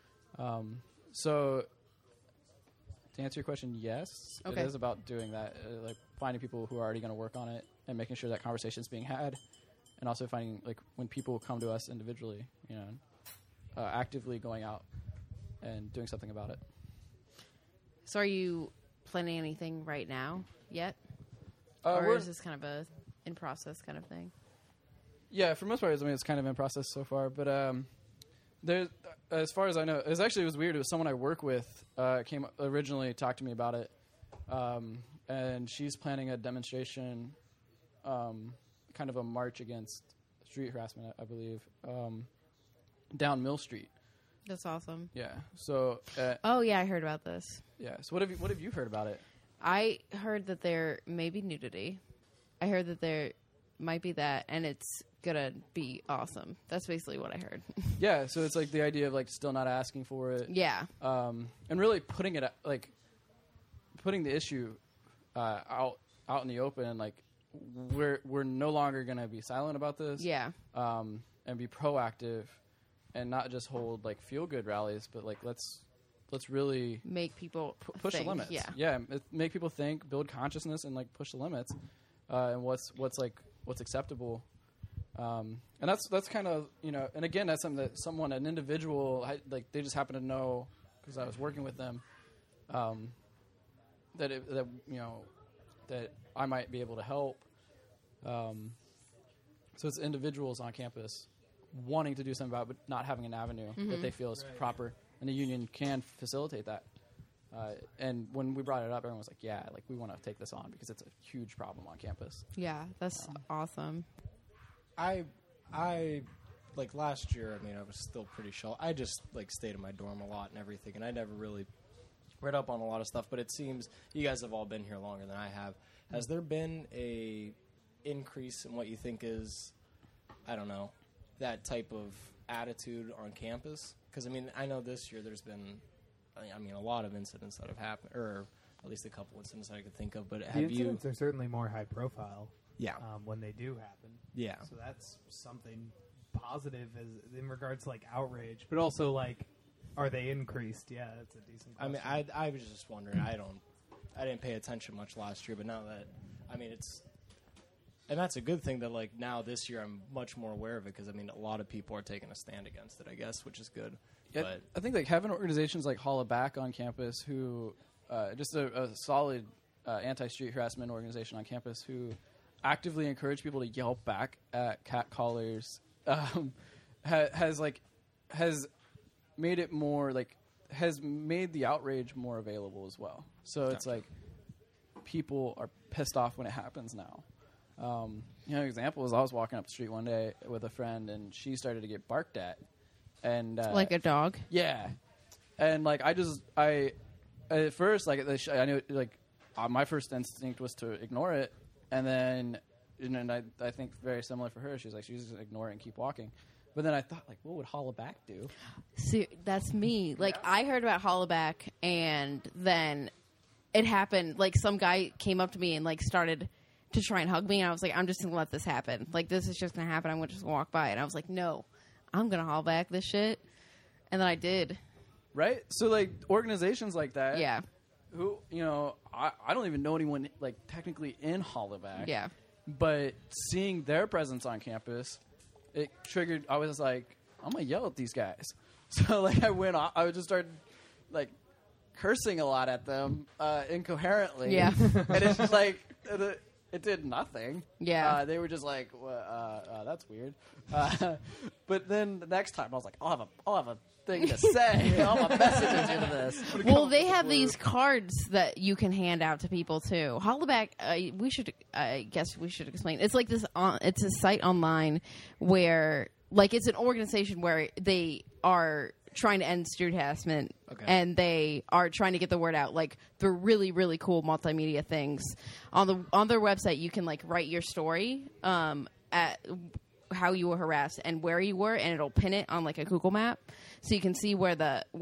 So to answer your question, yes, Okay. it is about doing that, like finding people who are already going to work on it and making sure that conversation is being had, and also finding like when people come to us individually, actively going out and doing something about it. So are you planning anything right now yet? Or We're- is this kind of a in-process kind of thing? Yeah, for most part, it's kind of in process so far. But there, as far as I know, it was weird. It was someone I work with came originally talked to me about it, and she's planning a demonstration, kind of a march against street harassment, I believe, down Mill Street. That's awesome. Yeah. So. Oh yeah, I heard about this. Yeah. So what have you heard about it? I heard that there may be nudity. I heard that there might be that, and it's gonna be awesome. That's basically what I heard. Yeah. So it's like the idea of like still not asking for it. Yeah. And really putting it like putting the issue out in the open, and like we're no longer gonna be silent about this. Yeah. And be proactive, and not just hold like feel good rallies, but like let's really Make people push think. the limits. Yeah. Make people think, build consciousness, and like push the limits, and what's acceptable. And that's kind of, you know, and again, that's something that an individual, like they just happen to know because I was working with them, that you know, that I might be able to help. So it's individuals on campus wanting to do something about it, but not having an avenue that they feel is proper, and the union can facilitate that. And when we brought it up, everyone was like, "Yeah, like we want to take this on because it's a huge problem on campus." Yeah, that's awesome. I like last year, I mean, I was still pretty sheltered. I just like stayed in my dorm a lot and everything, and I never really read up on a lot of stuff. But it seems you guys have all been here longer than I have. Has there been a increase in what you think is, I don't know, that type of attitude on campus? Because I mean, I know this year there's been, I mean, a lot of incidents that have happened, or at least a couple incidents that I could think of. But The have you? incidents are certainly more high profile. Yeah. When they do happen. Yeah. So that's something positive as in regards to like outrage, but also like, are they increased? Yeah, that's a decent I question. mean, I was just wondering. I didn't pay attention much last year, but now that, I mean, and that's a good thing that like now this year I'm much more aware of it because I mean a lot of people are taking a stand against it, I guess, which is good. Yeah, But I think like having organizations like Holla Back on campus, who just a solid anti-street harassment organization on campus, who actively encourage people to yell back at catcallers, has made it more like has made the outrage more available as well. So it's like people are pissed off when it happens now. You know, an example is I was walking up the street one day with a friend, and she started to get barked at, and Like a dog. yeah, and like I at first like I knew like my first instinct was to ignore it, and then and I think very similar for her. She's just gonna ignore it and keep walking. But then I thought, like, what would Holla Back do? See, that's me. Like, I heard about Hollaback, and then it happened. Like, some guy came up to me and, like, started to try and hug me, and I was like, I'm just going to let this happen. Like, this is just going to happen. I'm just going to walk by. And I was like, no, I'm going to haul back this shit. And then I did. Right? So, like, organizations like that. Yeah. Who, you know, I don't even know anyone, like, technically in Holla Back. Yeah. But seeing their presence on campus, it triggered. I was like, I'm gonna yell at these guys. So like I just started like cursing a lot at them incoherently. Yeah. And it's just like it did nothing. Yeah. They were just like, well, that's weird. But then the next time I was like, I'll have a thing to say. I'll have a message into this. Well, they have these cards that you can hand out to people too. Hollaback, I guess we should explain. It's like this. It's a site online where, like, it's an organization where they are trying to end street harassment, and they are trying to get the word out, like through really, really cool multimedia things. On their website, you can like write your story at how you were harassed and where you were, and it'll pin it on like a Google map, so you can see where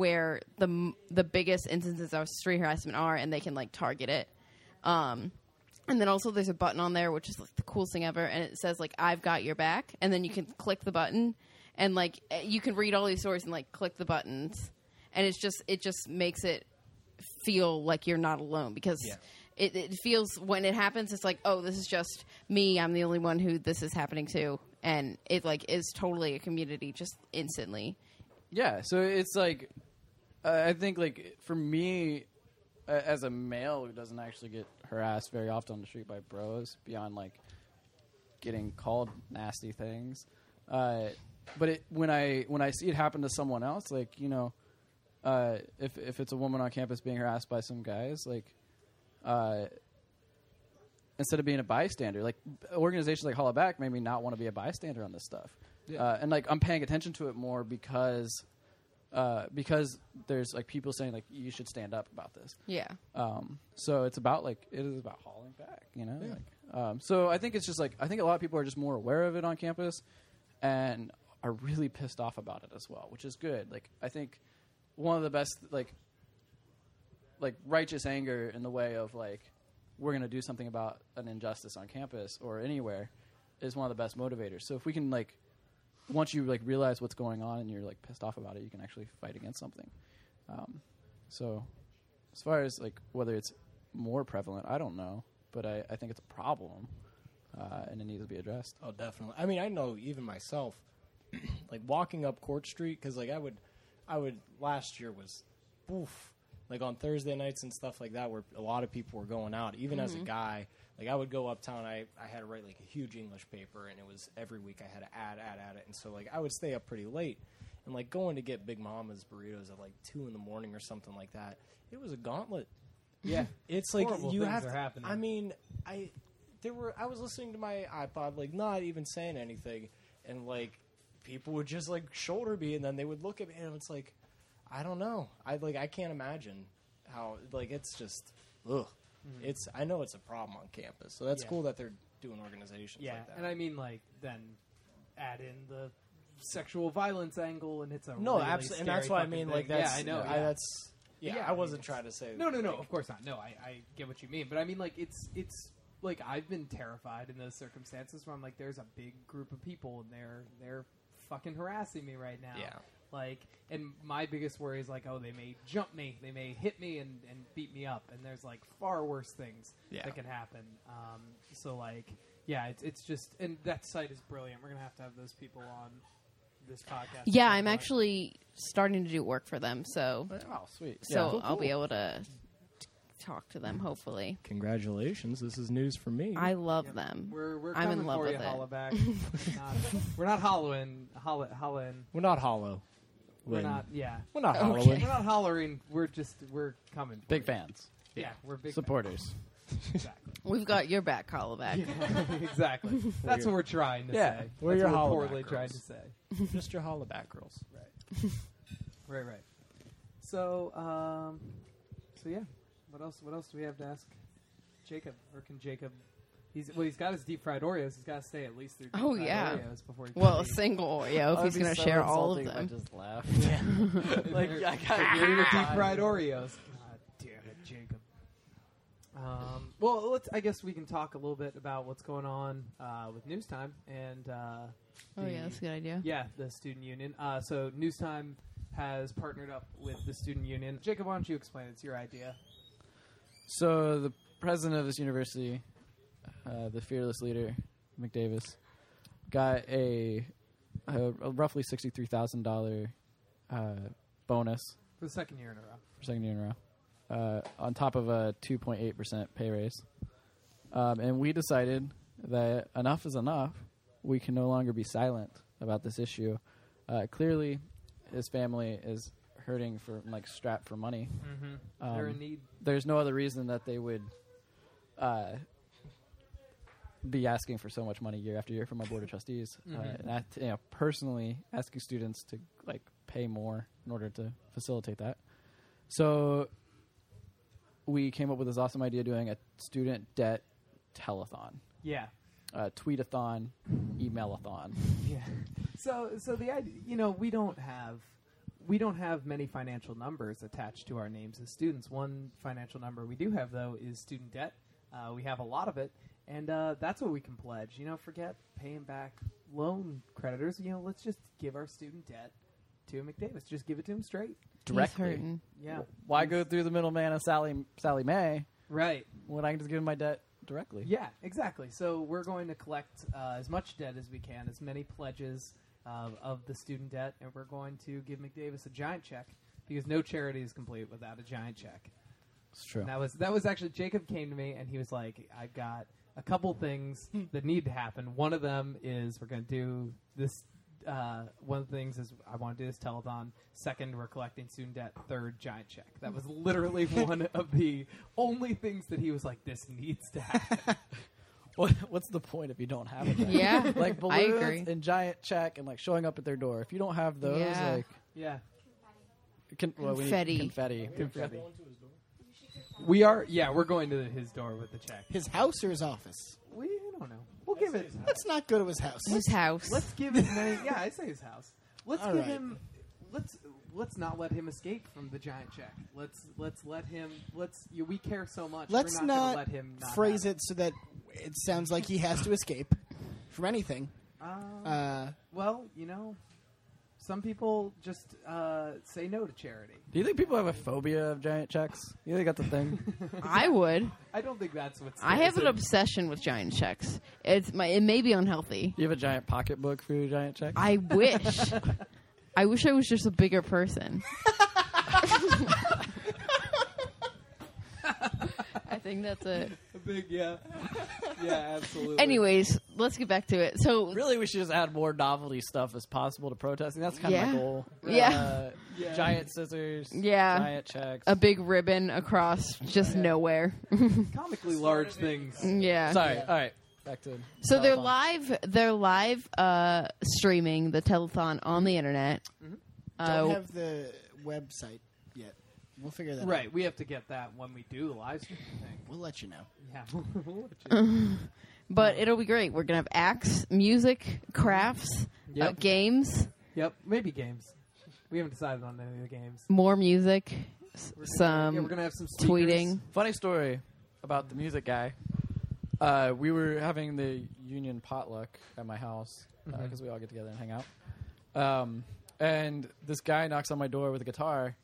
the biggest instances of street harassment are, and they can like target it. And then also there's a button on there which is like the coolest thing ever, and it says like I've got your back, and then you can click the button, and like you can read all these stories and like click the buttons, and it just makes it feel like you're not alone, because it feels when it happens, it's like, oh, this is just me, I'm the only one who this is happening to. And it like is totally a community just instantly. Yeah, so it's like, I think like for me, as a male who doesn't actually get harassed very often on the street by bros, beyond like getting called nasty things, but when I see it happen to someone else, like, you know, if it's a woman on campus being harassed by some guys, like, instead of being a bystander. Like organizations like Holla Back made me not want to be a bystander on this stuff. Yeah. And like I'm paying attention to it more because there's like people saying like you should stand up about this. Yeah. So it's about like it is about hauling back, you know. Yeah. Like, so I think it's just like I think a lot of people are just more aware of it on campus, and are really pissed off about it as well, which is good. Like I think one of the best like righteous anger in the way of like we're going to do something about an injustice on campus or anywhere is one of the best motivators. So if we can like once you like realize what's going on and you're like pissed off about it, you can actually fight against something. So as far as like whether it's more prevalent, I don't know, but I think it's a problem and it needs to be addressed. Oh, definitely. I mean, I know even myself, like walking up Court Street, because like I would last year was, oof, like on Thursday nights and stuff like that, where a lot of people were going out. Even as a guy, like I would go uptown. I had to write like a huge English paper, and it was every week I had to add it, and so like I would stay up pretty late, and like going to get Big Mama's burritos at like 2 a.m. or something like that. It was a gauntlet. Yeah, It's like Horrible you things have are to. happening. I mean, I was listening to my iPod, like not even saying anything, and like people would just like shoulder me, and then they would look at me, and it's like, I don't know. I can't imagine how like it's just ugh. It's I know it's a problem on campus, so that's Yeah. cool that they're doing organizations Yeah, like that. and I mean, like, then add in the sexual violence angle, and it's a no, really absolutely, and scary that's what I fucking mean. thing. Like that's yeah, I know. I, yeah. that's yeah. Yeah, I wasn't it's- trying to say No, like, of course not. No, I get what you mean, but I mean, like, it's like I've been terrified in those circumstances where I'm like, there's a big group of people and they're fucking harassing me right now. Yeah. Like, and my biggest worry is like, oh, they may jump me, they may hit me and beat me up, and there's like far worse things Yeah. that can happen. So like, yeah, it's just, and that site is brilliant. We're gonna have those people on this podcast. Yeah, I'm actually starting to do work for them, so Oh, sweet. so I'll be able to talk to them. Hopefully, congratulations, this is news for me. I love them. We're I'm coming in love for with you, it. Hollaback. We're not hollowing. We're not hollow. We're Lynn. not. Yeah. We're not Okay. hollowing. We're not hollering. We're coming. For Big you. fans. Yeah, we're big Supporters. fans. Exactly. We've got your back, Hollaback. Exactly. That's what we're trying to Yeah. say. We're That's your what we're Hollaback poorly trying girls. to say. Just your holla back girls. Right. So, so yeah. What else do we have to ask Jacob? Or can Jacob? He's got his deep fried Oreos. He's got to stay at least through. Oh, deep fried yeah. Oreos before he. Well, a can leave. single Oreo if he's going to share all of them. I just laugh. Like, I got you're eating deep fried Oreos. God damn it, Jacob. Well, I guess we can talk a little bit about what's going on with News Time and. Oh yeah, that's a good idea. Yeah, the student union. So News Time has partnered up with the student union. Jacob, why don't you explain? It's your idea. So the president of this university, the fearless leader, McDavis, got a roughly $63,000 bonus For the second year in a row. for second year in a row, on top of a 2.8% pay raise. And we decided that enough is enough. We can no longer be silent about this issue. Clearly, his family is hurting for strapped for money. Mm-hmm. They're in need. There's no other reason that they would be asking for so much money year after year from our board of trustees. And personally asking students to pay more in order to facilitate that. So we came up with this awesome idea doing a student debt telethon, Yeah. tweetathon, emailathon. Yeah. So the idea, we don't have many financial numbers attached to our names as students. One financial number we do have though is student debt. We have a lot of it, and that's what we can pledge. Forget paying back loan creditors. Let's just give our student debt to McDavis. Just give it to him straight. He's Directly. hurting. Yeah. Why go through the middleman of Sally Mae Right. when I can just give him my debt directly? Yeah, exactly. So we're going to collect as much debt as we can, as many pledges of the student debt, and we're going to give McDavis a giant check because no charity is complete without a giant check. It's true. And that was actually Jacob came to me and he was like, "I've got a couple things that need to happen. One of them is we're going to do this one of the things is I want to do this telethon. Second, we're collecting student debt. Third, giant check. That was literally one of the only things that he was like, this needs to happen. What's the point if you don't have it? Yeah, Like I balloons agree. and giant check and like showing up at their door. If you don't have those, Yeah. like Yeah. we Confetti. need confetti. Confetti. We are, we're going to his door with the check. His house or his office? We don't know. We'll give it. Let's not go to his house. His house. Let's give as many. Yeah, I say his house. Let's All give right. him. Let's not let him escape from the giant check. Let's let him. We care so much. Let's we're not, gonna not let him not phrase have it so that it sounds like he has to escape from anything. Well, some people just say no to charity. Do you think people have a phobia of giant checks? You think that's a thing? I would. I don't think that's what's. I have an obsession with giant checks. It may be unhealthy. You have a giant pocketbook for your giant checks? I wish. I wish I was just a bigger person. I think that's it. A big yeah, absolutely. Anyways, let's get back to it. So Really, we should just add more novelty stuff as possible to protesting. That's kind of Yeah. my goal. Yeah. Yeah. Giant scissors. Yeah. Giant checks. a big ribbon across just nowhere. comically large things. Yeah. Sorry. All right. Back to So they're telethon. live streaming the telethon on the internet. Don't have the website yet. We'll figure that out. Right, we have to get that when we do the live stream thing. We'll let you know. Yeah, we'll let you. But it'll be great. We're gonna have acts, music, crafts, Yep. games, Yep, maybe games. We haven't decided on any of the games. more music, We're some gonna have some speakers. tweeting. Funny story about the music guy. We were having the union potluck at my house because we all get together and hang out. And this guy knocks on my door with a guitar,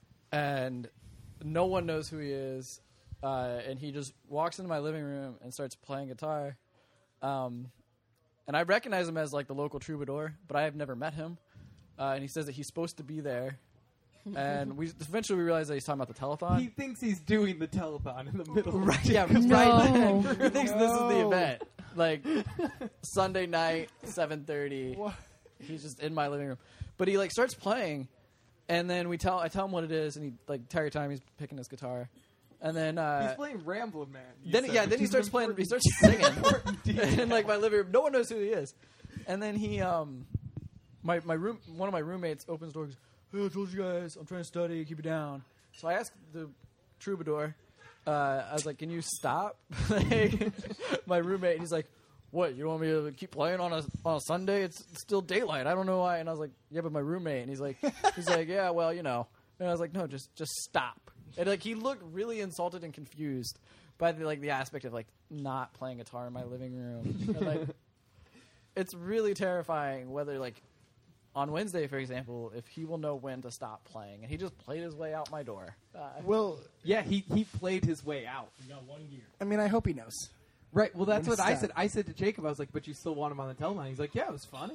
and no one knows who he is. And he just walks into my living room and starts playing guitar. And I recognize him as like the local troubadour, but I have never met him. And he says that he's supposed to be there. And we eventually realize that he's talking about the telethon. He thinks he's doing the telethon in the middle. Right, yeah, right No. then. He thinks this is the event. Like, Sunday night, 7:30. He's just in my living room. But he, like, starts playing, and then I tell him what it is, and he, like, entire time he's picking his guitar. And then, He's playing Ramblin' Man. then he starts playing, he starts singing. In, like, my living room. No one knows who he is. And then he, one of my roommates opens the door and goes, "Hey, I told you guys, I'm trying to study, keep it down." So I asked the troubadour, I was like, "Can you stop?" Like, my roommate, and he's like, "What, you want me to keep playing on a Sunday? It's still daylight. I don't know why." And I was like, "Yeah, but my roommate." And he's like, "Yeah, well, you know." And I was like, "No, just stop." And like he looked really insulted and confused by the aspect of like not playing guitar in my living room. And, like, it's really terrifying whether like on Wednesday, for example, if he will know when to stop playing. And he just played his way out my door. Well, Yeah, he played his way out. I mean, I hope he knows. Right. Well, that's When what I stop. said. I said to Jacob, I was like, "But you still want him on the telethon?" He's like, "Yeah, it was funny."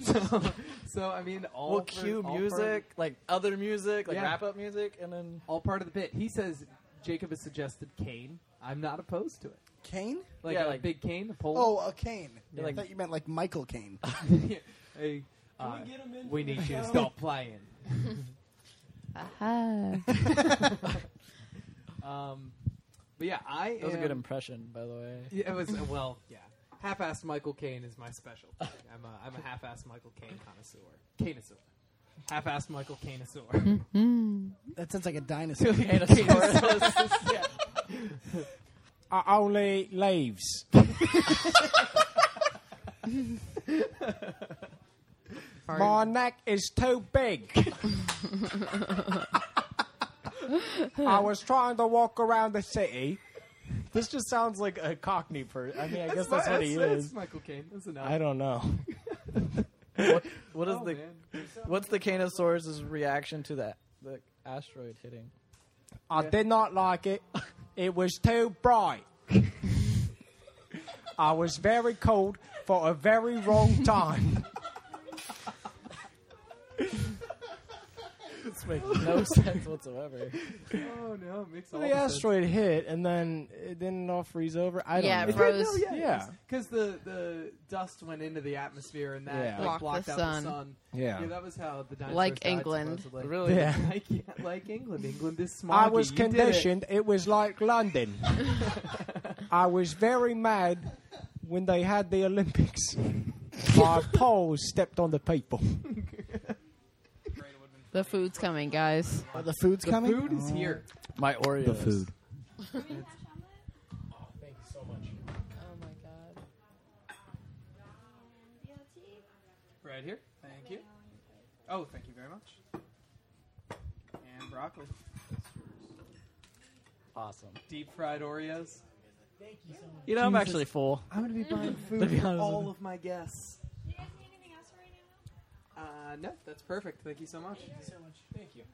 So I mean, all We'll cue all music, like other music, like Yeah. wrap-up music, and then... all part of the bit. He says Jacob has suggested Kane. I'm not opposed to it. Kane? Like Yeah, a like- big Kane, a pole. Oh, a Kane. Yeah, I like- thought you meant like Michael Kane. Hey, we need you to stop playing. Aha. But yeah, I That was a am- good impression, by the way. Yeah, it was well, yeah. Half-assed Michael Caine is my specialty. I'm a half-assed Michael Caine connoisseur. Half-assed Michael Caine-asseur. That sounds like a dinosaur. Yeah. Only leaves. My neck is too big. I was trying to walk around the city. This just sounds like a Cockney person. I mean, I guess that's what he That's is. Michael Caine. That's enough. I don't know. What is Oh, the... man. What's the Canosaurus' reaction to the asteroid hitting? I did not like it. It was too bright. I was very cold for a very long time. makes no sense whatsoever. Oh no, it makes all The the sense. asteroid hit, and then it didn't all freeze over. I don't Yeah, know. it froze. Yeah. Because the dust went into the atmosphere and that Yeah. like, Blocked blocked the out sun. the sun. Yeah. that was how the dinosaurs Like died, England. supposedly. Really? Yeah. like England. England is smoggy. I was You did it. conditioned. It was like London. I was very mad when they had the Olympics. My paws stepped on the people. The food's coming, guys. The food's The coming. food is here. My Oreos. The food. Oh my god. Right here. Thank you. Oh, thank you very much. And broccoli. Awesome. Deep fried Oreos. You know, I'm Jesus. actually full. I'm going to be buying To food be for honest all with of my guests. Do you guys need anything else right now? No, that's perfect. Thank you so much. Thank you.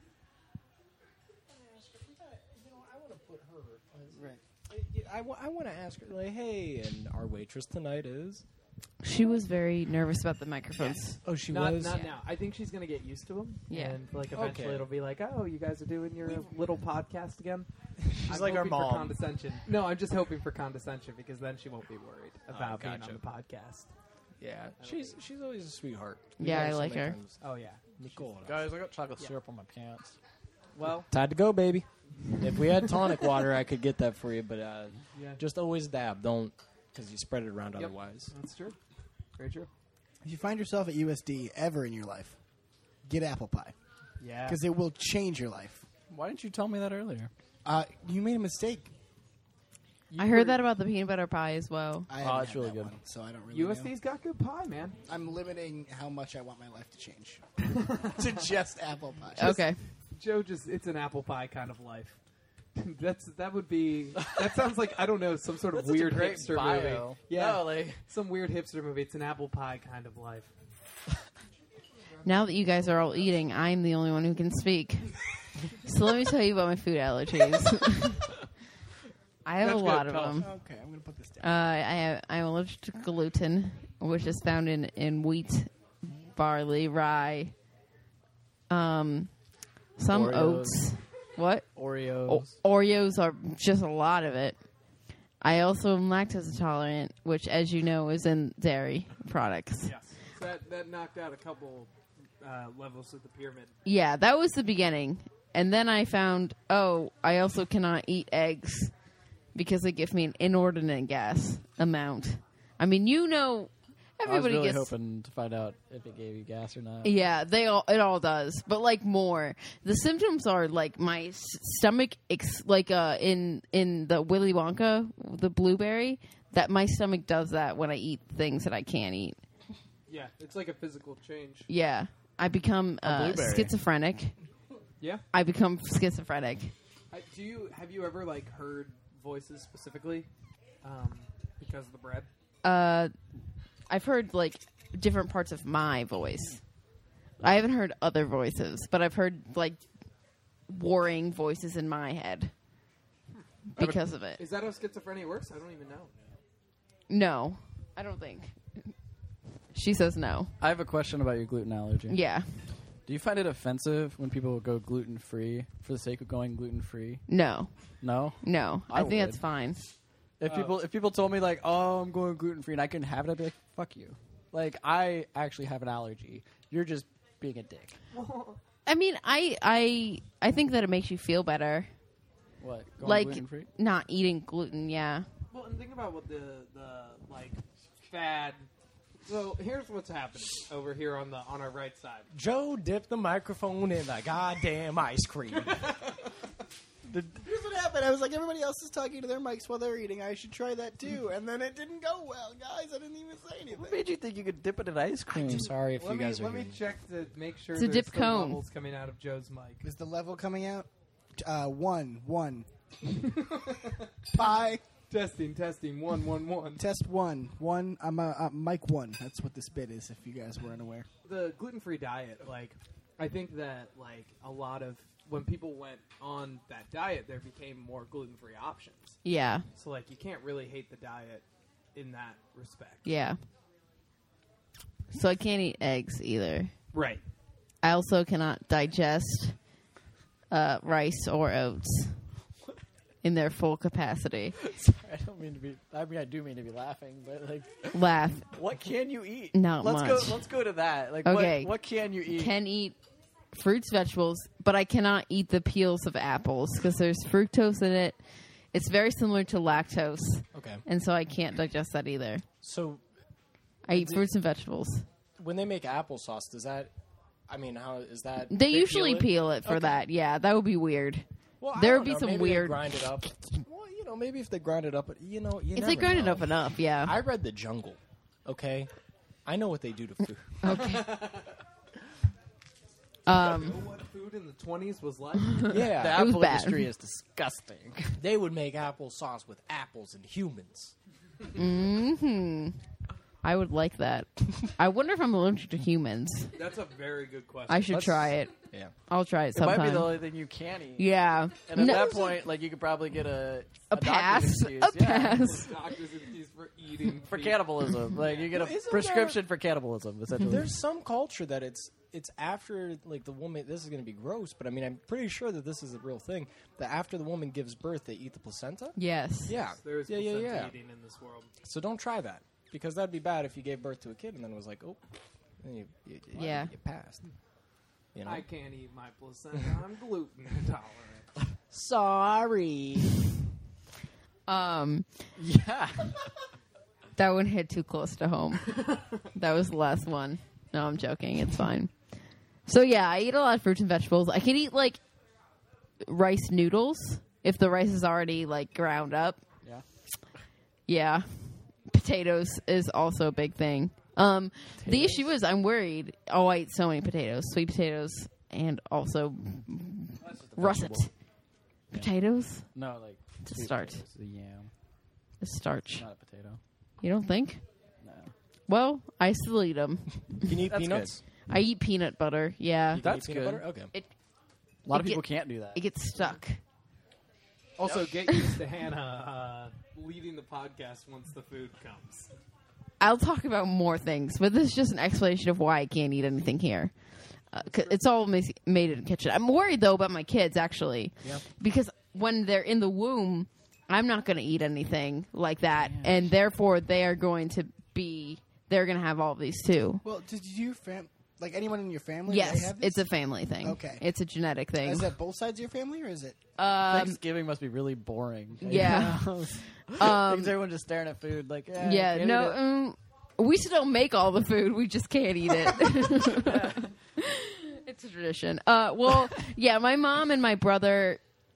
I want to ask her, like, hey, and our waitress tonight is? She was very nervous about the microphones. Oh, she Not was? now. I think she's going to get used to them. Yeah. And like eventually Okay. it'll be like, oh, you guys are doing your little podcast again. She's I'm like our hoping for mom. condescension. No, I'm just hoping for condescension because then she won't be worried about being gotcha. on the podcast. Yeah, she's always a sweetheart. Yeah, I like her. Oh yeah. Nicole. Guys, I got chocolate syrup on my pants. Well, Time to go, baby. If we had tonic water, I could get that for you, but yeah, just always dab. Don't, because you spread it around Yep. otherwise. that's true. Very true. If you find yourself at USD ever in your life, get apple pie Yeah. because it will change your life. Why didn't you tell me that earlier? You made a mistake. I heard that about the peanut butter pie as well. I Oh, haven't it's had really that good. one, so I don't really know. USD's got good pie, man. I'm limiting how much I want my life to change to just apple pie. Okay. Joe it's an apple pie kind of life. That would be that sounds like I don't know some sort of weird hipster movie. Yeah, No, like, some weird hipster movie. It's an apple pie kind of life. Now that you guys are all eating, I'm the only one who can speak. So let me tell you about my food allergies. I have That's a lot good. of Tell us. them. Okay, I'm gonna put this down. I'm allergic to gluten, which is found in wheat, barley, rye, some Oreos. oats. What? Oreos. Oreos are just a lot of it. I also am lactose intolerant, which, as you know, is in dairy products. Yes, so that knocked out a couple levels of the pyramid. Yeah, that was the beginning. And then I found, I also cannot eat eggs because they give me an inordinate gas amount. I mean, you know, I was everybody really gets. hoping to find out if it gave you gas or not. Yeah, it all does, but like more. The symptoms are like my stomach, in the Willy Wonka, the blueberry. That my stomach does that when I eat things that I can't eat. Yeah, it's like a physical change. Yeah, I become blueberry. schizophrenic. Yeah. I become schizophrenic. Have you ever like heard voices specifically because of the bread? I've heard like different parts of my voice. I haven't heard other voices, but I've heard like warring voices in my head because of it. Is that how schizophrenia works? I don't even know. No, I don't think. She says no. I have a question about your gluten allergy. Yeah, Do you find it offensive when people go gluten free for the sake of going gluten free? no, No. no. I think would. that's fine. If people told me like, oh, I'm going gluten free and I couldn't have it, I'd be like, fuck you. Like, I actually have an allergy. You're just being a dick. I mean, I think that it makes you feel better, What? Going like gluten free? not eating gluten. Yeah. Well, and think about what the like fad. So here's what's happening over here on our right side. Joe dipped the microphone in the goddamn ice cream. Here's what happened. I was like, everybody else is talking to their mics while they're eating. I should try that too. And then it didn't go well, guys. I didn't even say anything. What made you think you could dip it in ice cream? I'm sorry if you guys are Let me hearing. check to make sure It's a there's dip still cone. bubbles coming out of Joe's mic. Is the level coming out? One. Pie. Testing. 1. Test one. I'm mic one. That's what this bit is, if you guys were unaware. The gluten-free diet, like, I think that, like, a lot of, when people went on that diet, there became more gluten-free options. Yeah. So, like, you can't really hate the diet in that respect. Yeah. So I can't eat eggs either. Right. I also cannot digest rice or oats in their full capacity. Sorry, I don't mean to be. I mean, I do mean to be laughing, but like, Laugh. what can you eat? Not let's much. go. Let's go to that. Like, Okay. what can you eat? Can eat fruits, vegetables, but I cannot eat the peels of apples because there's fructose in it. It's very similar to lactose, Okay. and so I can't digest that either. So I eat fruits and vegetables. when they make applesauce, does that? I mean, how is that? They usually peel it for Okay. that. Yeah, that would be weird. Well, I There don't would be know. some Maybe they weird- grind it up. Well, maybe if they grind it up, you If they never grind it know. up enough, yeah. I read The Jungle. Okay, I know what they do to food. Okay. Know what food in the 20s was like? The Yeah, It was apple bad. industry is disgusting. they would make applesauce with apples and humans. I would like that. I wonder if I'm allergic to humans. That's a very good question. I should Let's- try it. Yeah. I'll try it It sometime. might be the only thing you can eat. Yeah. And at No- that point, like, you could probably get a a pass. doctor's excuse. A Yeah. pass. Doctors excuse for eating For feet. cannibalism. Like, you get a Isn't prescription for cannibalism, essentially. There's some culture that it's after like the woman. This is going to be gross, but I mean, I'm pretty sure that this is a real thing. That after the woman gives birth, they eat the placenta. Yes. Yeah, There's yeah. placenta eating in this world. So don't try that because that'd be bad if you gave birth to a kid and then it was like, oh, and you Yeah. you passed. You know, I can't eat my placenta. I'm gluten intolerant. Sorry. Yeah. That one hit too close to home. That was the last one. No, I'm joking. It's fine. So yeah, I eat a lot of fruits and vegetables. I can eat like rice noodles if the rice is already like ground up. Yeah. Yeah. Potatoes is also a big thing. The issue is I'm worried. Oh, I eat so many potatoes, sweet potatoes, and also russet potatoes. No, like, To sweet start. potatoes, the yam. The starch. Not a potato. You don't think? No. Well, I still eat them. can you eat That's peanuts? I eat peanut butter. Yeah. You can That's eat peanut good. butter? Okay. A lot of It people get- can't do that. It gets stuck. Also, get used to Hannah leading the podcast once the food comes. I'll talk about more things, but this is just an explanation of why I can't eat anything here. 'Cause it's all made in the kitchen. I'm worried, though, about my kids, actually. Yeah. Because when they're in the womb, I'm not going to eat anything like that. And therefore, they are going to be... They're going to have all of these, too. Well, did you like anyone in your family? Yes, they have this? it's a family thing. Okay. It's a genetic thing. Is that both sides of your family, or is it? Thanksgiving must be really boring. Yeah. Because everyone just staring at food like, Yeah, can't eat it. no, we still make all the food. We just can't eat it. It's a tradition. Well, yeah, my mom and my brother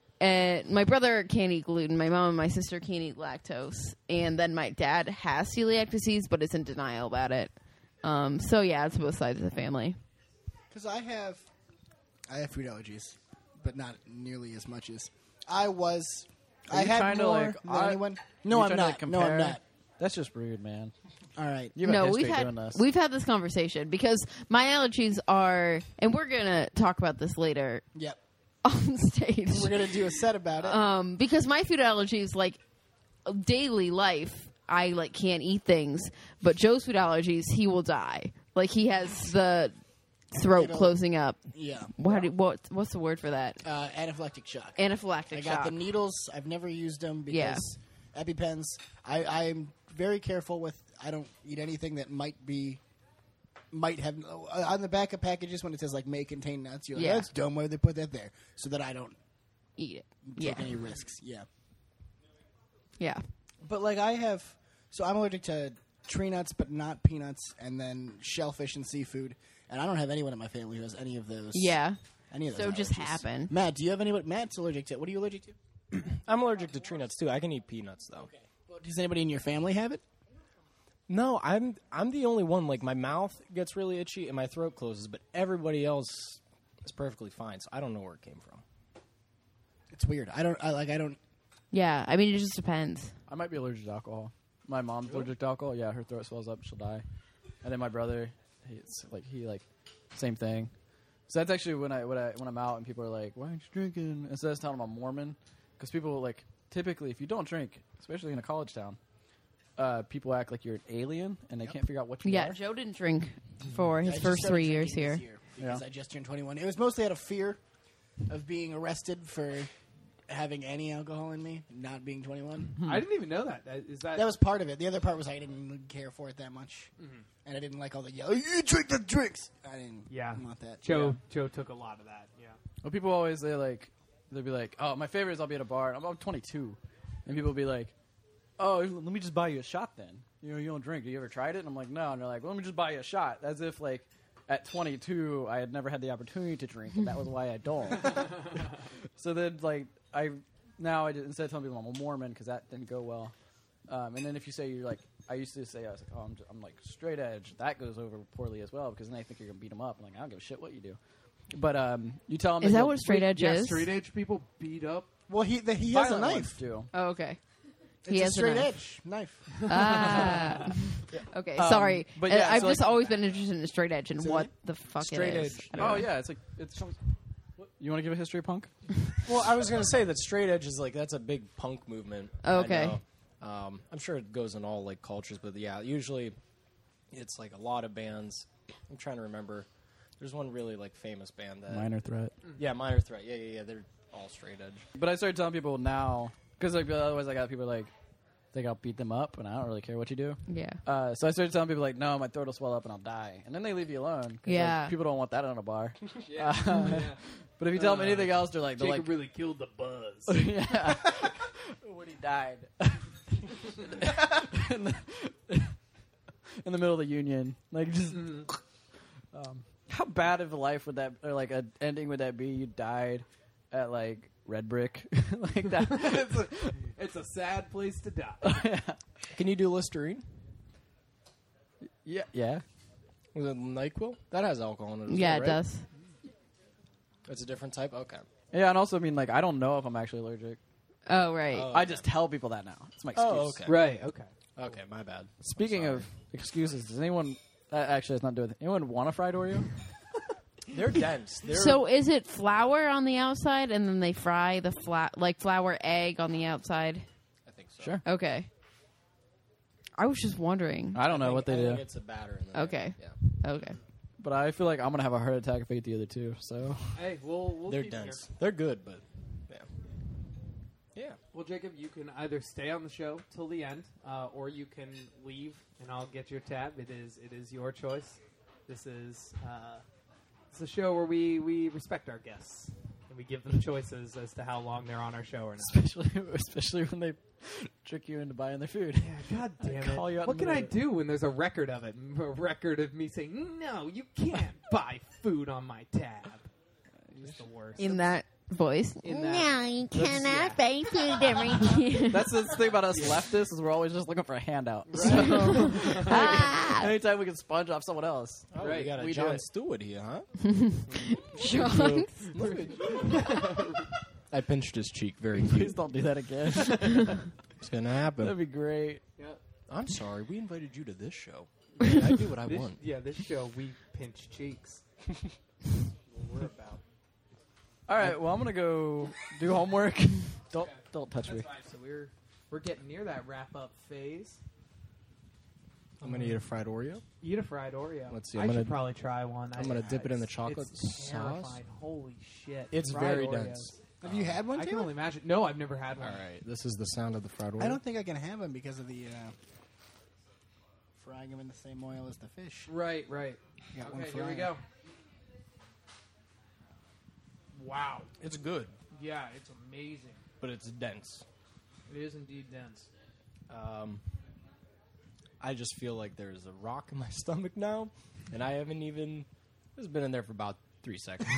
can't eat gluten. My mom and my sister can't eat lactose. And then my dad has celiac disease, but is in denial about it. So yeah, it's both sides of the family. Because I have food allergies, but not nearly as much as I was. Are I you had trying to, more like, than anyone. No, you I'm trying to, not. like, No, I'm compare? not. That's just rude, man. All right. You have a No, history doing this. we've had this conversation because my allergies are, and we're gonna talk about this later Yep. on stage. We're gonna do a set about it. Because my food allergies, like daily life, I like can't eat things. But Joe's food allergies, he will die. Like he has the throat It'll- closing up. Yeah. What's the word for that? Anaphylactic shock. Anaphylactic I got shock. the needles. I've never used them Yeah. because EpiPens. I'm very careful with. I don't eat anything that might have on the back of packages when it says like may contain nuts. You're like, Yeah. that's dumb. Why would they put that there? So that I don't Eat it. take Yeah. any risks. Yeah. Yeah. But like I have, so I'm allergic to tree nuts, but not peanuts, and then shellfish and seafood. And I don't have anyone in my family who has any of those. Yeah. Any of those. So it just allergies. happened. Matt, do you have anyone? Matt's allergic to. What are you allergic to? I'm allergic to tree nuts too. I can eat peanuts though. Well, does anybody in your family have it? No, I'm the only one. Like my mouth gets really itchy and my throat closes, but everybody else is perfectly fine. So I don't know where it came from. It's weird. I don't. Yeah. I mean, it just depends. I might be allergic to alcohol. My mom's allergic to alcohol. Yeah, her throat swells up, she'll die. And then my brother, he same thing. So that's actually when I'm out and people are like, "Why aren't you drinking?" Instead of telling them I'm Mormon, because people like typically if you don't drink, especially in a college town, people act like you're an alien and they can't figure out what you Yeah. are. Joe didn't drink for I his just first started 3 years drinking here. this year because Yeah. I just turned 21. It was mostly out of fear of being arrested for having any alcohol in me, not being 21. I didn't even know that. Is that? That was part of it. The other part was I didn't care for it that much, and I didn't like all the yell. You drink the drinks. I didn't want that. Joe took a lot of that. Yeah. Well, people always say like they'll be like, "Oh, my favorite is I'll be at a bar." I'm 22, and people will be like, "Oh, let me just buy you a shot then. You don't drink. Have you ever tried it?" And I'm like, "No." And they're like, "Well, let me just buy you a shot," as if like at 22 I had never had the opportunity to drink, and that was why I don't. So then like instead of telling people I'm a Mormon because that didn't go well, and then if you say you're like, I used to say I was like, "Oh, I'm like straight edge," that goes over poorly as well because then they think you're gonna beat them up. I'm like, I don't give a shit what you do. But you tell them Is that what straight edge Yeah, is? straight edge people beat up. Well, he has a violent knife. ones do. Oh, okay. It's He a has a straight knife. edge knife. Ah. Okay, sorry. but yeah, I've so, just like- always been interested in straight edge and So what the fuck straight it is. edge. Oh yeah, it's like it's. You want to give a history of punk? Well, I was going to say that straight edge is like that's a big punk movement. Oh, I okay. know. I'm sure it goes in all like cultures, but yeah, usually it's like a lot of bands. I'm trying to remember. There's one really like famous band that Minor Threat. Yeah, Minor Threat. Yeah. They're all straight edge. But I started telling people now because like otherwise I got people like think I'll beat them up, and I don't really care what you do. Yeah. So I started telling people like, no, my throat will swell up and I'll die, and then they leave you alone. 'Cause, Yeah. like, people don't want that on a bar. Yeah. But if you tell them anything else, they're like, Jacob really killed the buzz. yeah. When he died. in the middle of the Union, like just. How bad of a life would that, or like a ending would that be? You died at like Red Brick, like that. It's a sad place to die. Can you do Listerine? Yeah. Was it NyQuil? That has alcohol in it. As Yeah, well, it right? does. It's a different type. Okay. Yeah, and also I mean like I don't know if I'm actually allergic. Oh, right. Oh. I just tell people that now. It's my excuse. Oh, okay. Right. Okay. Okay, my bad. Speaking I'm sorry. of excuses, does anyone actually it's not doing it? Anyone want a fried Oreo? They're dense. They're So is it flour on the outside and then they fry the like flour egg on the outside? I think so. Sure. Okay. I was just wondering. I don't know what they I do, think it's a batter. In there. Okay. Yeah. Okay. but I feel like I'm gonna have a heart attack if I eat the other two. So Hey, we'll They're keep dense. here. They're good, but yeah. Yeah. Well, Jacob, you can either stay on the show till the end, or you can leave, and I'll get your tab. It is your choice. This is it's a show where we respect our guests and we give them choices as to how long they're on our show or not. especially when they trick you into buying their food. Yeah, God damn Call you it! out What in the can I middle do when there's a record of it? A record of me saying, "No, you can't buy food on my tab." Just the worst. In that voice. In that- No, you cannot buy food every That's the thing about us leftists is we're always just looking for a handout. Ah, Anytime we can sponge off someone else. Oh, Right, we got a we do John it. Stewart here, huh? Sean. I pinched his cheek very Please cute. don't do that again. It's gonna happen. That'd be great. I'm sorry. We invited you to this show. I do what I This, want. yeah, this show we pinch cheeks. What we're about. All right, well I'm gonna go do homework. Don't touch me. That's fine. So we're getting near that wrap up phase. I'm gonna eat a fried Oreo. Eat a fried Oreo. Let's see, I I'm should gonna- probably try one. I'm gonna dip it in the chocolate it's sauce. terrifying. Holy shit! It's Fried very Oreos. dense. Have you had one, I can Taylor? only imagine. No, I've never had one. All right, this is the sound of the fried Oreo. I don't think I can have them because of the frying them in the same oil as the fish. Right. Got one Okay, here we frying. go. Wow. It's good, Yeah, it's amazing. but it's dense. It is indeed dense. I just feel like there's a rock in my stomach now, and I haven't even. It's been in there for about 3 seconds.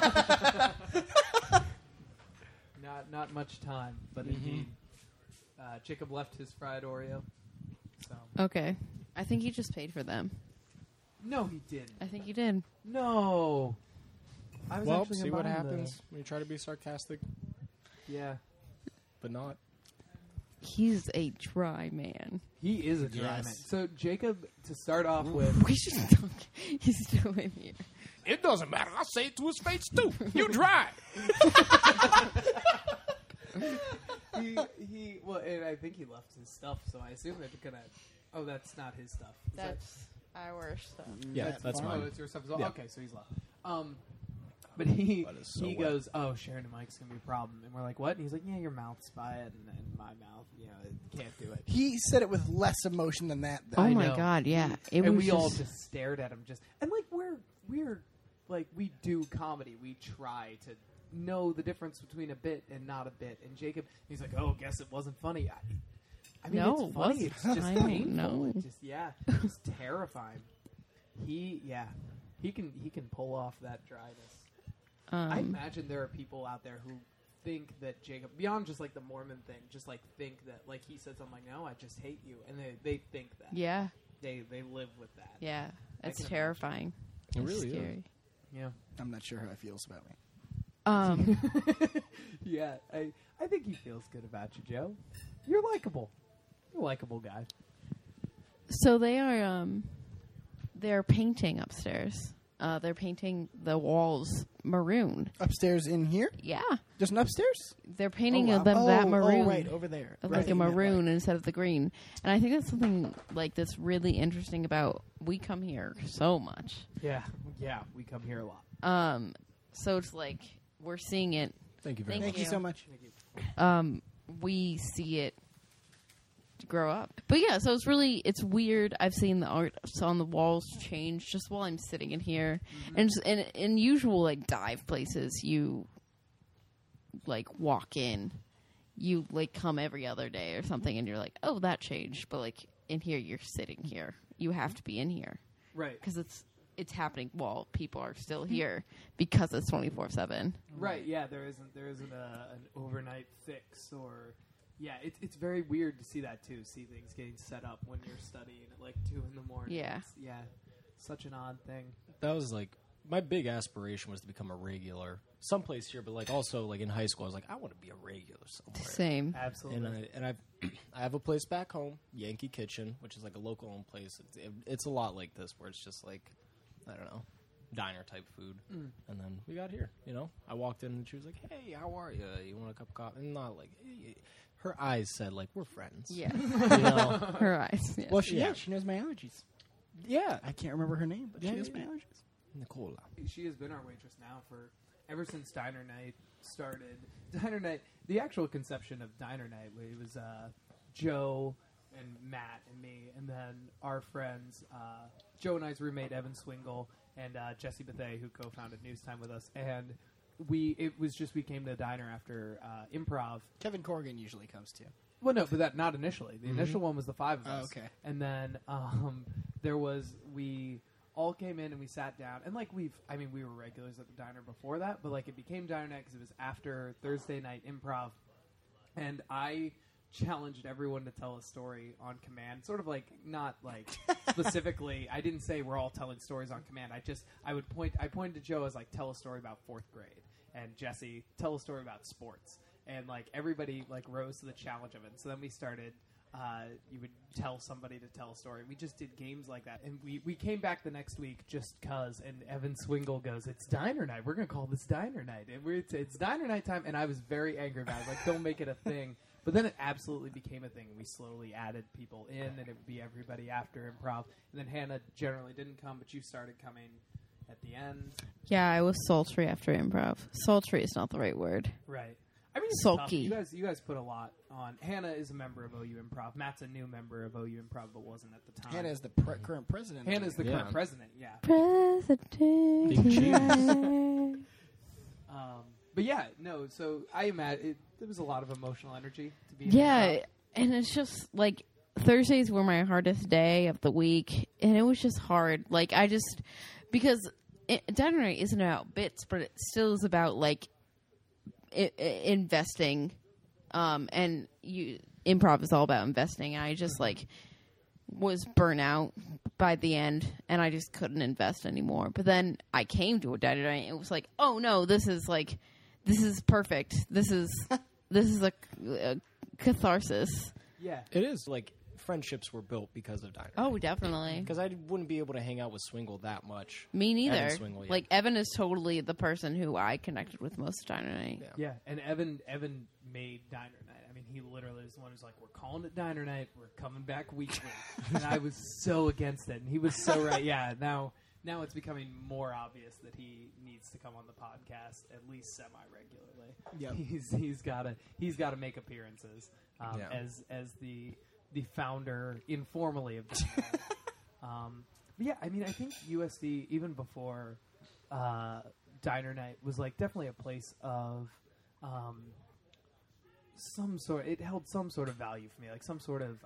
Not much time, but indeed. Jacob left his fried Oreo. So Okay. I think you just paid for them. no, he didn't. I think you did. No. I was Well, actually see what gonna buy him happens when you try to be sarcastic, Yeah. but not. He's a dry man. He is a dry Yes. man. So Jacob, to start off with, We should talk. He's still in here. It doesn't matter. I'll say it to his face too. You dry. he well, and I think he left his stuff, so I assume they're gonna. Oh, that's not his stuff. Is that- Our stuff. Yeah, that's oh, mine. it's your stuff as well. Yeah. Okay, so he's left. But he That is so he wet. goes, "Oh, sharing a mic's gonna be a problem," and we're like, "What?" And he's like, "Yeah, your mouth's by it, and my mouth, it can't do it." He said it with less emotion than that, though. Oh I my know. god, yeah. It And was we all just- just stared at him, and like we're like we do comedy. We try to know the difference between a bit and not a bit. And Jacob, he's like, "Oh, guess it wasn't funny." I mean, No, it's it funny. wasn't. It's just I painful. know. It just it's terrifying. He can pull off that dryness. I imagine there are people out there who think that Jacob, beyond just like the Mormon thing, just like think that like he said something like, "No, I just hate you," and they think that. Yeah, They live with that. yeah. I It's can terrifying. It It's really is. scary. Yeah. I'm not sure how it feels about me. Yeah, I think he feels good about you, Joe. You're likable. You're a likable guy. So they're painting upstairs. They're painting the walls maroon. Upstairs in here? Yeah, Just an upstairs? they're painting wow. them that maroon. Oh, right, over there. Of Right. like a maroon instead of the green. And I think that's something like that's really interesting about we come here so much. Yeah, we come here a lot. So it's like we're seeing it. Thank you very Thank much. Thank you so much. We see it grow up. But yeah, so it's weird. I've seen the art on the walls change just while I'm sitting in here. And in usual like dive places, you like walk in, you like come every other day or something, and you're like, oh, that changed. But like in here, you're sitting here. You have to be in here Right. because it's happening while people are still here because it's 24/7. Right, yeah, there isn't an overnight fix or it's very weird to see that too. See things getting set up when you're studying at like 2 in the morning. Yeah. Such an odd thing. That was like my big aspiration was to become a regular someplace here, but like also like in high school, I was like, I want to be a regular somewhere. Same. Absolutely. And I have a place back home, Yankee Kitchen, which is like a local owned place. It's a lot like this, where it's just like, I don't know, diner type food. And then we got here. I walked in and she was like, "Hey, how are you? You want a cup of coffee?" And not like, hey. Her eyes said like, "We're friends." Yeah. Her eyes. Yeah. Well, she Yeah. she knows my allergies. Yeah, I can't remember her name, but Yeah, she knows yeah, my yeah. allergies. Nicola. She has been our waitress now ever since Diner Night started. Diner Night, the actual conception of Diner Night, it was Joe and Matt and me, and then our friends, Joe and I's roommate Evan Swingle and Jesse Bethay, who co-founded News Time with us, and we came to the diner after improv. Kevin Corrigan usually comes too. Well, no, but not initially. The initial one was the 5 of us. Oh, okay. And then we all came in and we sat down. And like we were regulars at the diner before that, but like it became Diner Night because it was after Thursday night improv. And I challenged everyone to tell a story on command. Sort of like, not like specifically. I didn't say we're all telling stories on command. I pointed to Joe as like, tell a story about 4th grade. And Jesse, tell a story about sports. And like everybody like rose to the challenge of it. So then we started. You would tell somebody to tell a story. We just did games like that, and we came back the next week just cause. And Evan Swingle goes, "It's Diner Night. We're gonna call this Diner Night. And it's Diner Night time." And I was very angry about it. Like, don't make it a thing. But then it absolutely became a thing. We slowly added people in, and it would be everybody after improv. And then Hannah generally didn't come, but you started coming at the end. Yeah, I was sultry after improv. Sultry is not the right word. Right. I mean, it's Sulky. tough. You guys put a lot on. Hannah is a member of OU Improv. Matt's a new member of OU Improv, but wasn't at the time. Hannah is the current president. Hannah's the Yeah. current president. Yeah. President. Big cheese. But yeah, no. So I imagine there was a lot of emotional energy to be. Yeah, and it's just like Thursdays were my hardest day of the week, and it was just hard. Like because Diner Night isn't about bits, but it still is about like investing, and improv is all about investing. And I just like was burnt out by the end, and I just couldn't invest anymore. But then I came to a Diner Night, and it was like, oh no, this is perfect. This is a catharsis. Yeah. It is like friendships were built because of Diner. Oh, definitely. Because I wouldn't be able to hang out with Swingle that much. Me neither. Evan Swingle, yeah. Like Evan is totally the person who I connected with most of Diner Night. Yeah. Yeah, and Evan made Diner Night. I mean, he literally is the one who's like, "We're calling it Diner Night. We're coming back weekly," and I was so against it, and he was so right. Yeah, now now it's becoming more obvious that he needs to come on the podcast at least semi-regularly. Yep. He's got to make appearances as the founder informally of Diner Night. But yeah, I mean, I think USD even before Diner Night was like definitely a place of some sort. It held some sort of value for me, like some sort of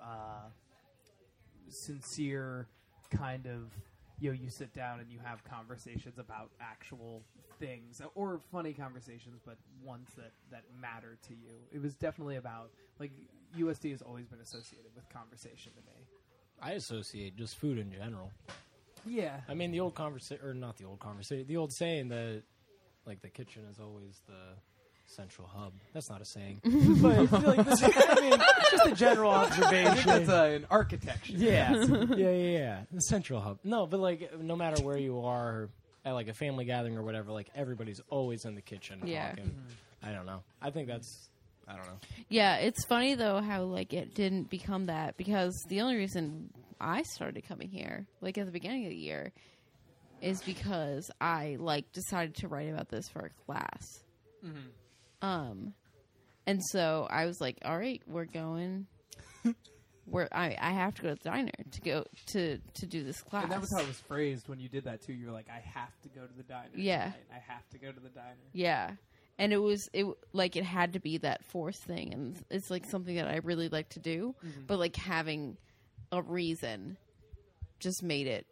sincere kind of. You sit down and you have conversations about actual things, or funny conversations, but ones that matter to you. It was definitely about, like, USD has always been associated with conversation to me. I associate just food in general. Yeah. I mean, the old the old saying that, like, the kitchen is always the central hub. That's not a saying. But I feel like this is, just a general observation. I think that's an architecture. Yeah. The central hub. No, but, like, no matter where you are, at, like, a family gathering or whatever, like, everybody's always in the kitchen talking. I don't know. I think that's... I don't know. Yeah, it's funny, though, how, like, it didn't become that, because the only reason I started coming here, like, at the beginning of the year, is because I, like, decided to write about this for a class. Mm-hmm. And so I was like, all right, we're going... I have to go to the diner to go to do this class. And that was how it was phrased when you did that, too. You were like, I have to go to the diner tonight. I have to go to the diner. Yeah. And it had to be that forced thing, and it's like something that I really like to do, but like having a reason just made it.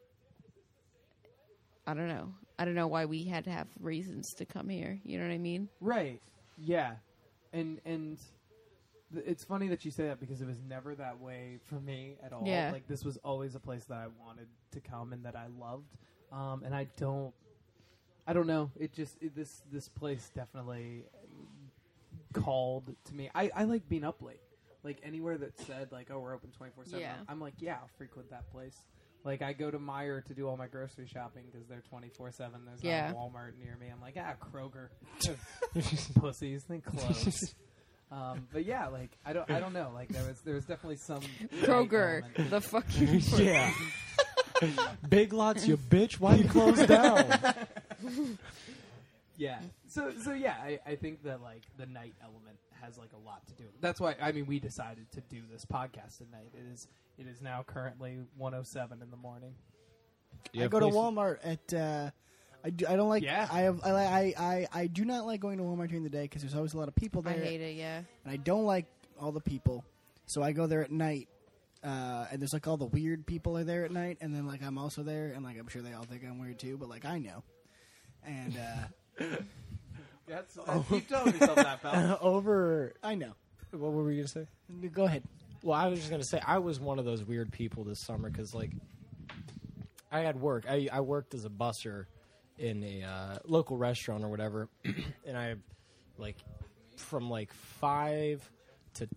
I don't know why we had to have reasons to come here. You know what I mean? Right. Yeah. And it's funny that you say that, because it was never that way for me at all. Yeah. Like, this was always a place that I wanted to come and that I loved. And I don't know. This place definitely called to me. I like being up late. Like, anywhere that said, like, oh, we're open 24/7. Yeah. I'm like, yeah, I'll frequent that place. Like, I go to Meijer to do all my grocery shopping because they're 24/7. There's not a Walmart near me. I'm like, Kroger. Pussies. Think close. But yeah, like, I don't know. Like, there was definitely some Kroger, the fucking yeah. Big Lots, you bitch. Why you close down? Yeah. So yeah, I think that, like, the night element has, like, a lot to do with it. That's why, I mean, we decided to do this podcast tonight. It is now currently 1:07 in the morning. I go to Walmart at. I don't like. Yeah. I do not like going to Walmart during the day because there's always a lot of people there. I hate it. Yeah. And I don't like all the people, so I go there at night. And there's like all the weird people are there at night, and then like I'm also there, and like I'm sure they all think I'm weird too, but like I know. And keep telling yourself that, pal. I know. What were we gonna say? Go ahead. Well, I was just gonna say I was one of those weird people this summer because, like, I had work. I worked as a busser in a local restaurant or whatever, and I, like, from like 5 to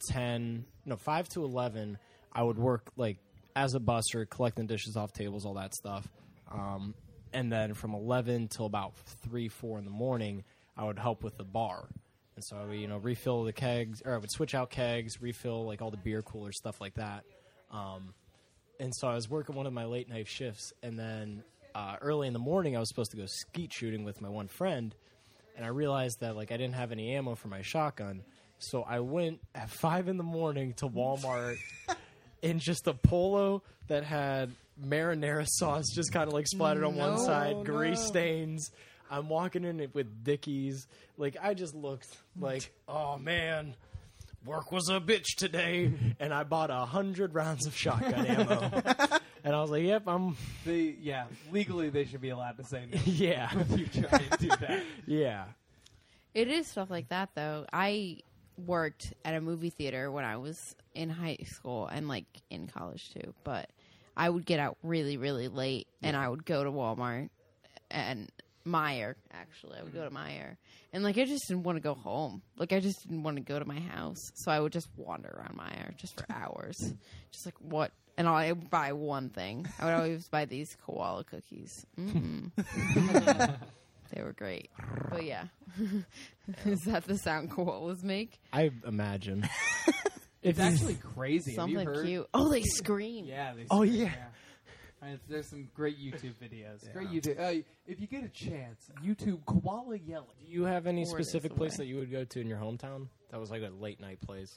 11, I would work like as a busser, collecting dishes off tables, all that stuff, and then from 11 till about 3-4 in the morning, I would help with the bar. And so I would, refill the kegs, or I would switch out kegs, refill like all the beer coolers, stuff like that. And so I was working one of my late night shifts, and then early in the morning I was supposed to go skeet shooting with my one friend, and I realized that like I didn't have any ammo for my shotgun, so I went at 5 in the morning to Walmart in just a polo that had marinara sauce just kind of like splattered on one side, grease stains. I'm walking in it with Dickies. Like, I just looked like, oh, man, work was a bitch today. And I bought 100 rounds of shotgun ammo. And I was like, yep, legally they should be allowed to say no. Yeah. If you try and do that. Yeah. It is stuff like that, though. I worked at a movie theater when I was in high school and, like, in college, too. But I would get out really, really late, and I would go to Walmart and Meijer, actually. I would go to Meijer. And, like, I just didn't want to go home. Like, I just didn't want to go to my house. So I would just wander around Meijer just for hours. Just, like, what? And I would buy one thing. I would always buy these koala cookies. They were great. But, yeah. Is that the sound koalas make? I imagine. It's actually crazy. Something Have you heard? cute. Oh, they scream. Yeah, they scream. Oh, yeah. Right, there's some great YouTube videos. Great YouTube. If you get a chance, YouTube koala yelling. Do you have any Or it is specific place away. that you would go to in your hometown that was like a late night place?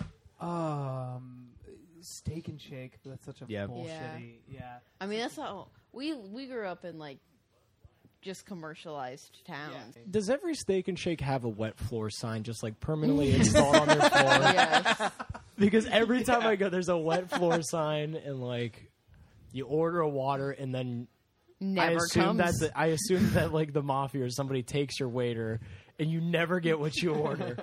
Steak and Shake. But that's such a Yeah. bullshitty. Yeah. I mean, that's how we grew up in, like, just commercialized towns. Does every Steak and Shake have a wet floor sign just like permanently installed on their floor? Yes. Because every time I go, there's a wet floor sign, and like you order a water, and then Never comes. I assume that like the mafia or somebody takes your waiter, and you never get what you order.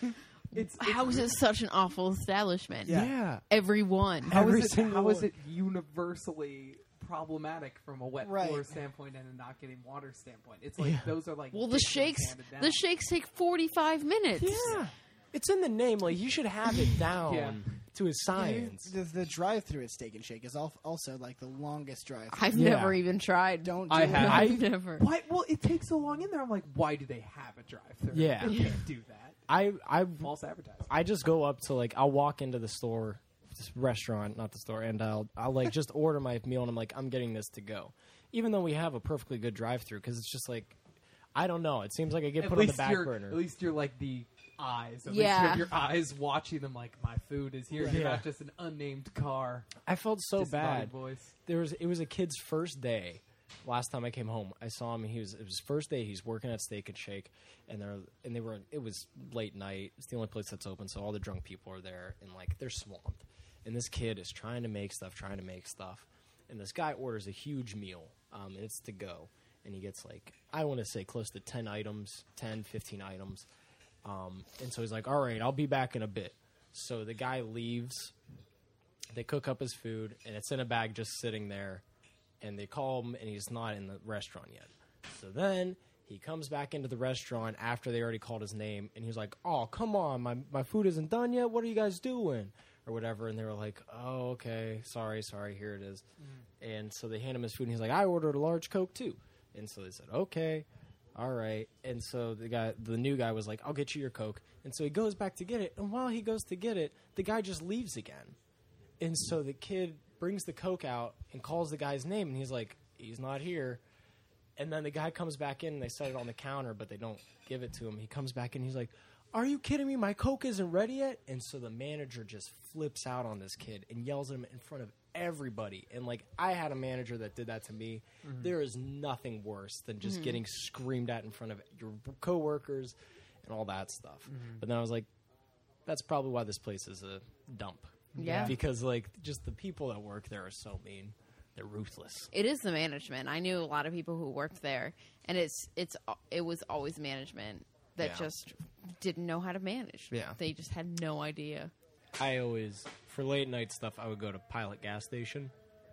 How is it such an awful establishment? Yeah. Everyone. How Every is it? single How is one. it universally problematic from a wet Right. floor standpoint and a not getting water standpoint? It's like those are like Well, the victims shakes handed down. the shakes take 45 minutes. Yeah. It's in the name. Like, you should have it down Yeah. to a science. The drive-through at Steak and Shake is also like the longest drive-through. I've Yeah. never even tried. Don't I do it. have. I've never. Why? Well, it takes so long in there. I'm like, why do they have a drive-through? Yeah. They can't do that. I False advertising. I just go up to like I'll walk into the store, this restaurant, not the store, and I'll like just order my meal, and I'm like, I'm getting this to go, even though we have a perfectly good drive-through, because it's just like, I don't know, it seems like I get put on the back burner. At least you're like the eyes. At least Yeah. you have your eyes watching them. Like, my food is here. You're Yeah. not just an unnamed car. I felt so Disembodied bad. voice. It was a kid's first day. Last time I came home, I saw him. It was his first day. He's working at Steak and Shake, and they were. It was late night. It's the only place that's open, so all the drunk people are there, and like they're swamped. And this kid is trying to make stuff, and this guy orders a huge meal, and it's to go, and he gets like, I want to say close to 10 items, 10, 15 items, and so he's like, all right, I'll be back in a bit. So the guy leaves. They cook up his food, and it's in a bag just sitting there. And they call him, and he's not in the restaurant yet. So then he comes back into the restaurant after they already called his name, and he's like, oh, come on, my food isn't done yet? What are you guys doing? Or whatever. And they were like, oh, okay, sorry, here it is. And so they hand him his food, and he's like, I ordered a large Coke, too. And so they said, okay, all right. And so the new guy was like, I'll get you your Coke. And so he goes back to get it, and while he goes to get it, the guy just leaves again. And so the kid brings the Coke out and calls the guy's name, and he's like, he's not here. And then the guy comes back in, and they set it on the counter, but they don't give it to him. He comes back in, and he's like, are you kidding me? My Coke isn't ready yet? And so the manager just flips out on this kid and yells at him in front of everybody. And, like, I had a manager that did that to me. Mm-hmm. There is nothing worse than just getting screamed at in front of your coworkers and all that stuff. Mm-hmm. But then I was like, that's probably why this place is a dump. Yeah. Because, like, just the people that work there are so mean. They're ruthless. It is the management. I knew a lot of people who worked there, and it was always management that just didn't know how to manage. Yeah. They just had no idea. I always, for late night stuff, I would go to Pilot gas station.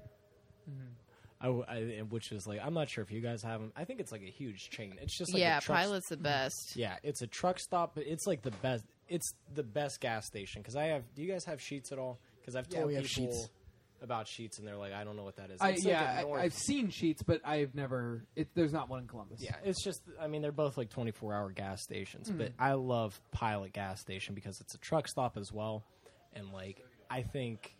Which is like, I'm not sure if you guys have them. I think it's like a huge chain. It's just like a truck Pilot's the best. Yeah, it's a truck stop, but it's like the best. It's the best gas station because do you guys have Sheets at all? Because I've told we have people Sheetz. about Sheets, and they're like, I don't know what that is. I've seen Sheets, but I've never. There's not one in Columbus. Yeah, it's just. I mean, they're both like 24-hour gas stations, but I love Pilot gas station because it's a truck stop as well, and like I think.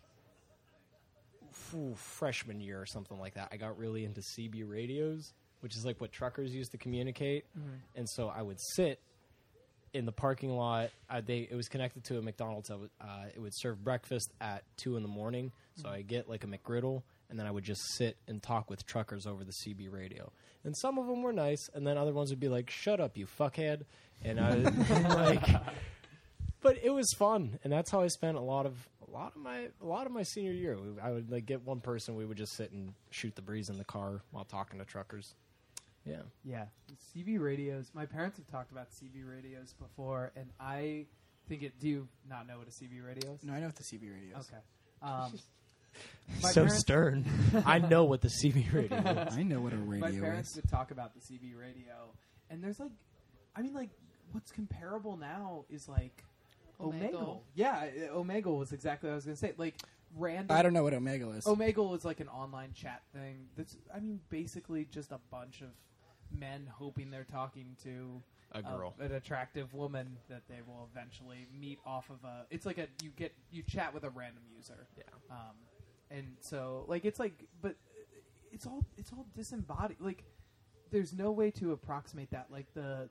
Freshman year or something like that, I got really into CB radios, which is like what truckers use to communicate. And so I would sit in the parking lot. It was connected to a McDonald's. It would serve breakfast at 2 a.m. So I get like a McGriddle, and then I would just sit and talk with truckers over the CB radio. And some of them were nice, and then other ones would be like, "Shut up, you fuckhead!" And I would like. But it was fun, and that's how I spent a lot of my senior year. I would like get one person. We would just sit and shoot the breeze in the car while talking to truckers. Yeah. Yeah. CB radios. My parents have talked about CB radios before, and I think do you not know what a CB radio is? No, I know what the CB radio is. Okay. So stern. I know what the CB radio is. I know what a radio My parents is. would talk about the CB radio, and there's like, I mean, like, what's comparable now is like Omegle. Yeah, Omegle was exactly what I was going to say. Like, random. I don't know what Omegle is. Omegle is like an online chat thing. That's, I mean, basically just a bunch of men hoping they're talking to A girl. an attractive woman that they will eventually meet off of a. It's like you chat with a random user. Yeah. And so like it's like, but it's all disembodied. Like, there's no way to approximate that. Like the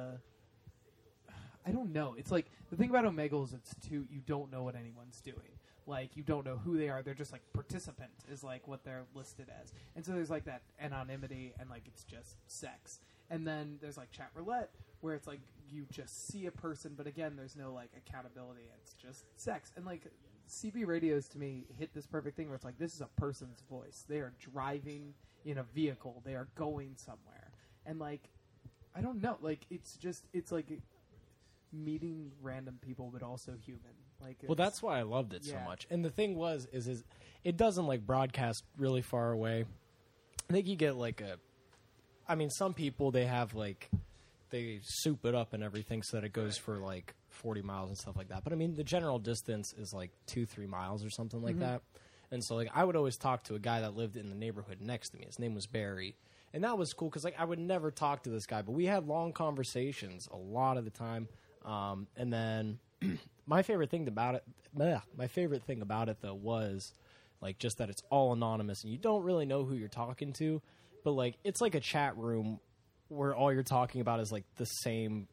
I don't know. It's like the thing about Omegle is you don't know what anyone's doing. Like, you don't know who they are. They're just like participant is like what they're listed as. And so there's like that anonymity and like it's just sex. And then there's like chat roulette where it's like you just see a person, but again, there's no like accountability. It's just sex. And like CB radios to me hit this perfect thing where it's like this is a person's voice. They are driving in a vehicle. They are going somewhere. And like I don't know. Like it's like meeting random people, but also human. Like, well, that's why I loved it so much. And the thing is it doesn't like broadcast really far away. I think you get like some people they have like they soup it up and everything so that it goes for like 40 miles and stuff like that. But I mean, the general distance is like 2-3 miles or something like that. And so like I would always talk to a guy that lived in the neighborhood next to me. His name was Barry. And that was cool because like I would never talk to this guy, but we had long conversations a lot of the time. And then my favorite thing about it though was like just that it's all anonymous and you don't really know who you're talking to, but like it's like a chat room where all you're talking about is like the same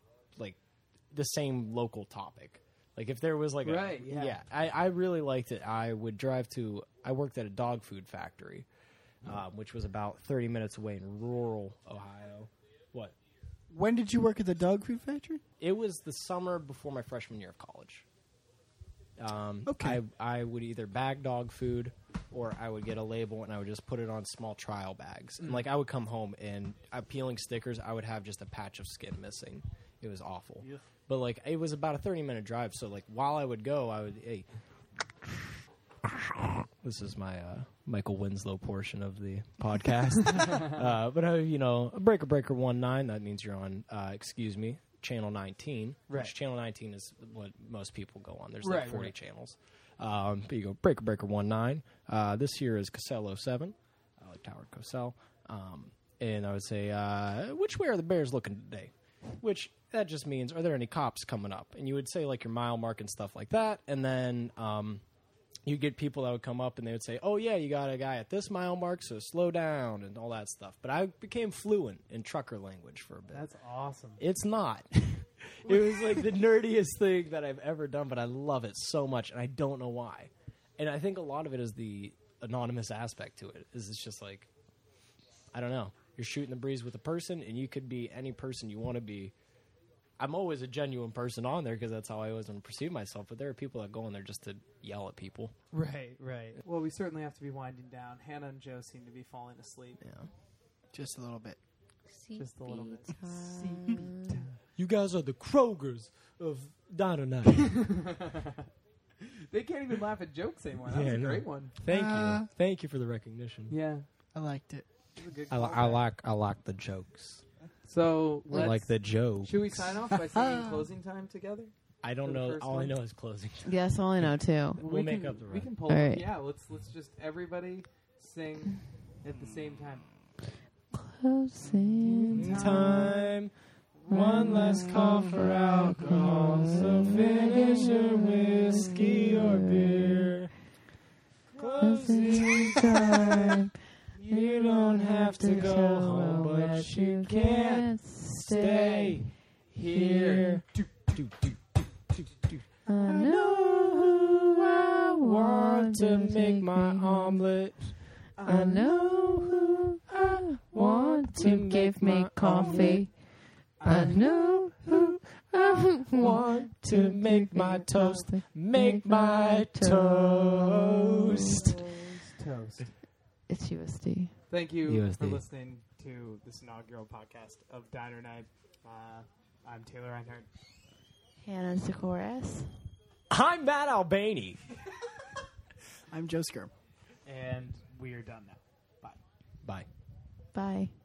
local topic. Like if there was like I really liked it. I worked at a dog food factory, which was about 30 minutes away in rural Ohio. What? When did you work at the dog food factory? It was the summer before my freshman year of college. Okay. I would either bag dog food or I would get a label and I would just put it on small trial bags. And like I would come home and peeling stickers, I would have just a patch of skin missing. It was awful. Yeah. But like it was about a 30-minute drive, so like while I would go, this is my Michael Winslow portion of the podcast. But a breaker 19, that means you're on channel 19. Right. Which channel 19 is what most people go on. There's like 40 channels. But you go breaker 19. This here is Cosell 07. I like Howard Cosell. And I would say, which way are the Bears looking today? Which that just means, are there any cops coming up? And you would say like your mile mark and stuff like that. And then you get people that would come up and they would say, oh yeah, you got a guy at this mile mark, so slow down and all that stuff. But I became fluent in trucker language for a bit. That's awesome. It's not. It was like the nerdiest thing that I've ever done, but I love it so much, and I don't know why. And I think a lot of it is the anonymous aspect to it. It's just like, I don't know. You're shooting the breeze with a person, and you could be any person you want to be. I'm always a genuine person on there because that's how I always want to perceive myself. But there are people that go on there just to yell at people. Right. Well, we certainly have to be winding down. Hannah and Joe seem to be falling asleep. Yeah. Just a little bit. Just a little bit. You guys are the Krogers of Dino Night. They can't even laugh at jokes anymore. That was a great one. Thank you. Thank you for the recognition. Yeah. I liked it. I like the jokes. So I like the joke. Should we sign off by singing closing time together? I don't know. All I know is closing time. Yeah, that's all I know too. We'll make up the rest. We can pull. Right. Yeah, let's just everybody sing at the same time. Closing time. One last call for alcohol. So finish your whiskey or beer. Closing time. You don't have to go home, but you can't stay here. I know who I want to make my omelet. I know who I want to give me coffee. I know who I Want to make my toast. Make my toast. Toast. It's USD. Thank you USD. for listening to this inaugural podcast of Diner Night. I'm Taylor Reinhardt. Hannah Zakoris. I'm Matt Albany. I'm Joe Skirm. And we are done now. Bye. Bye. Bye.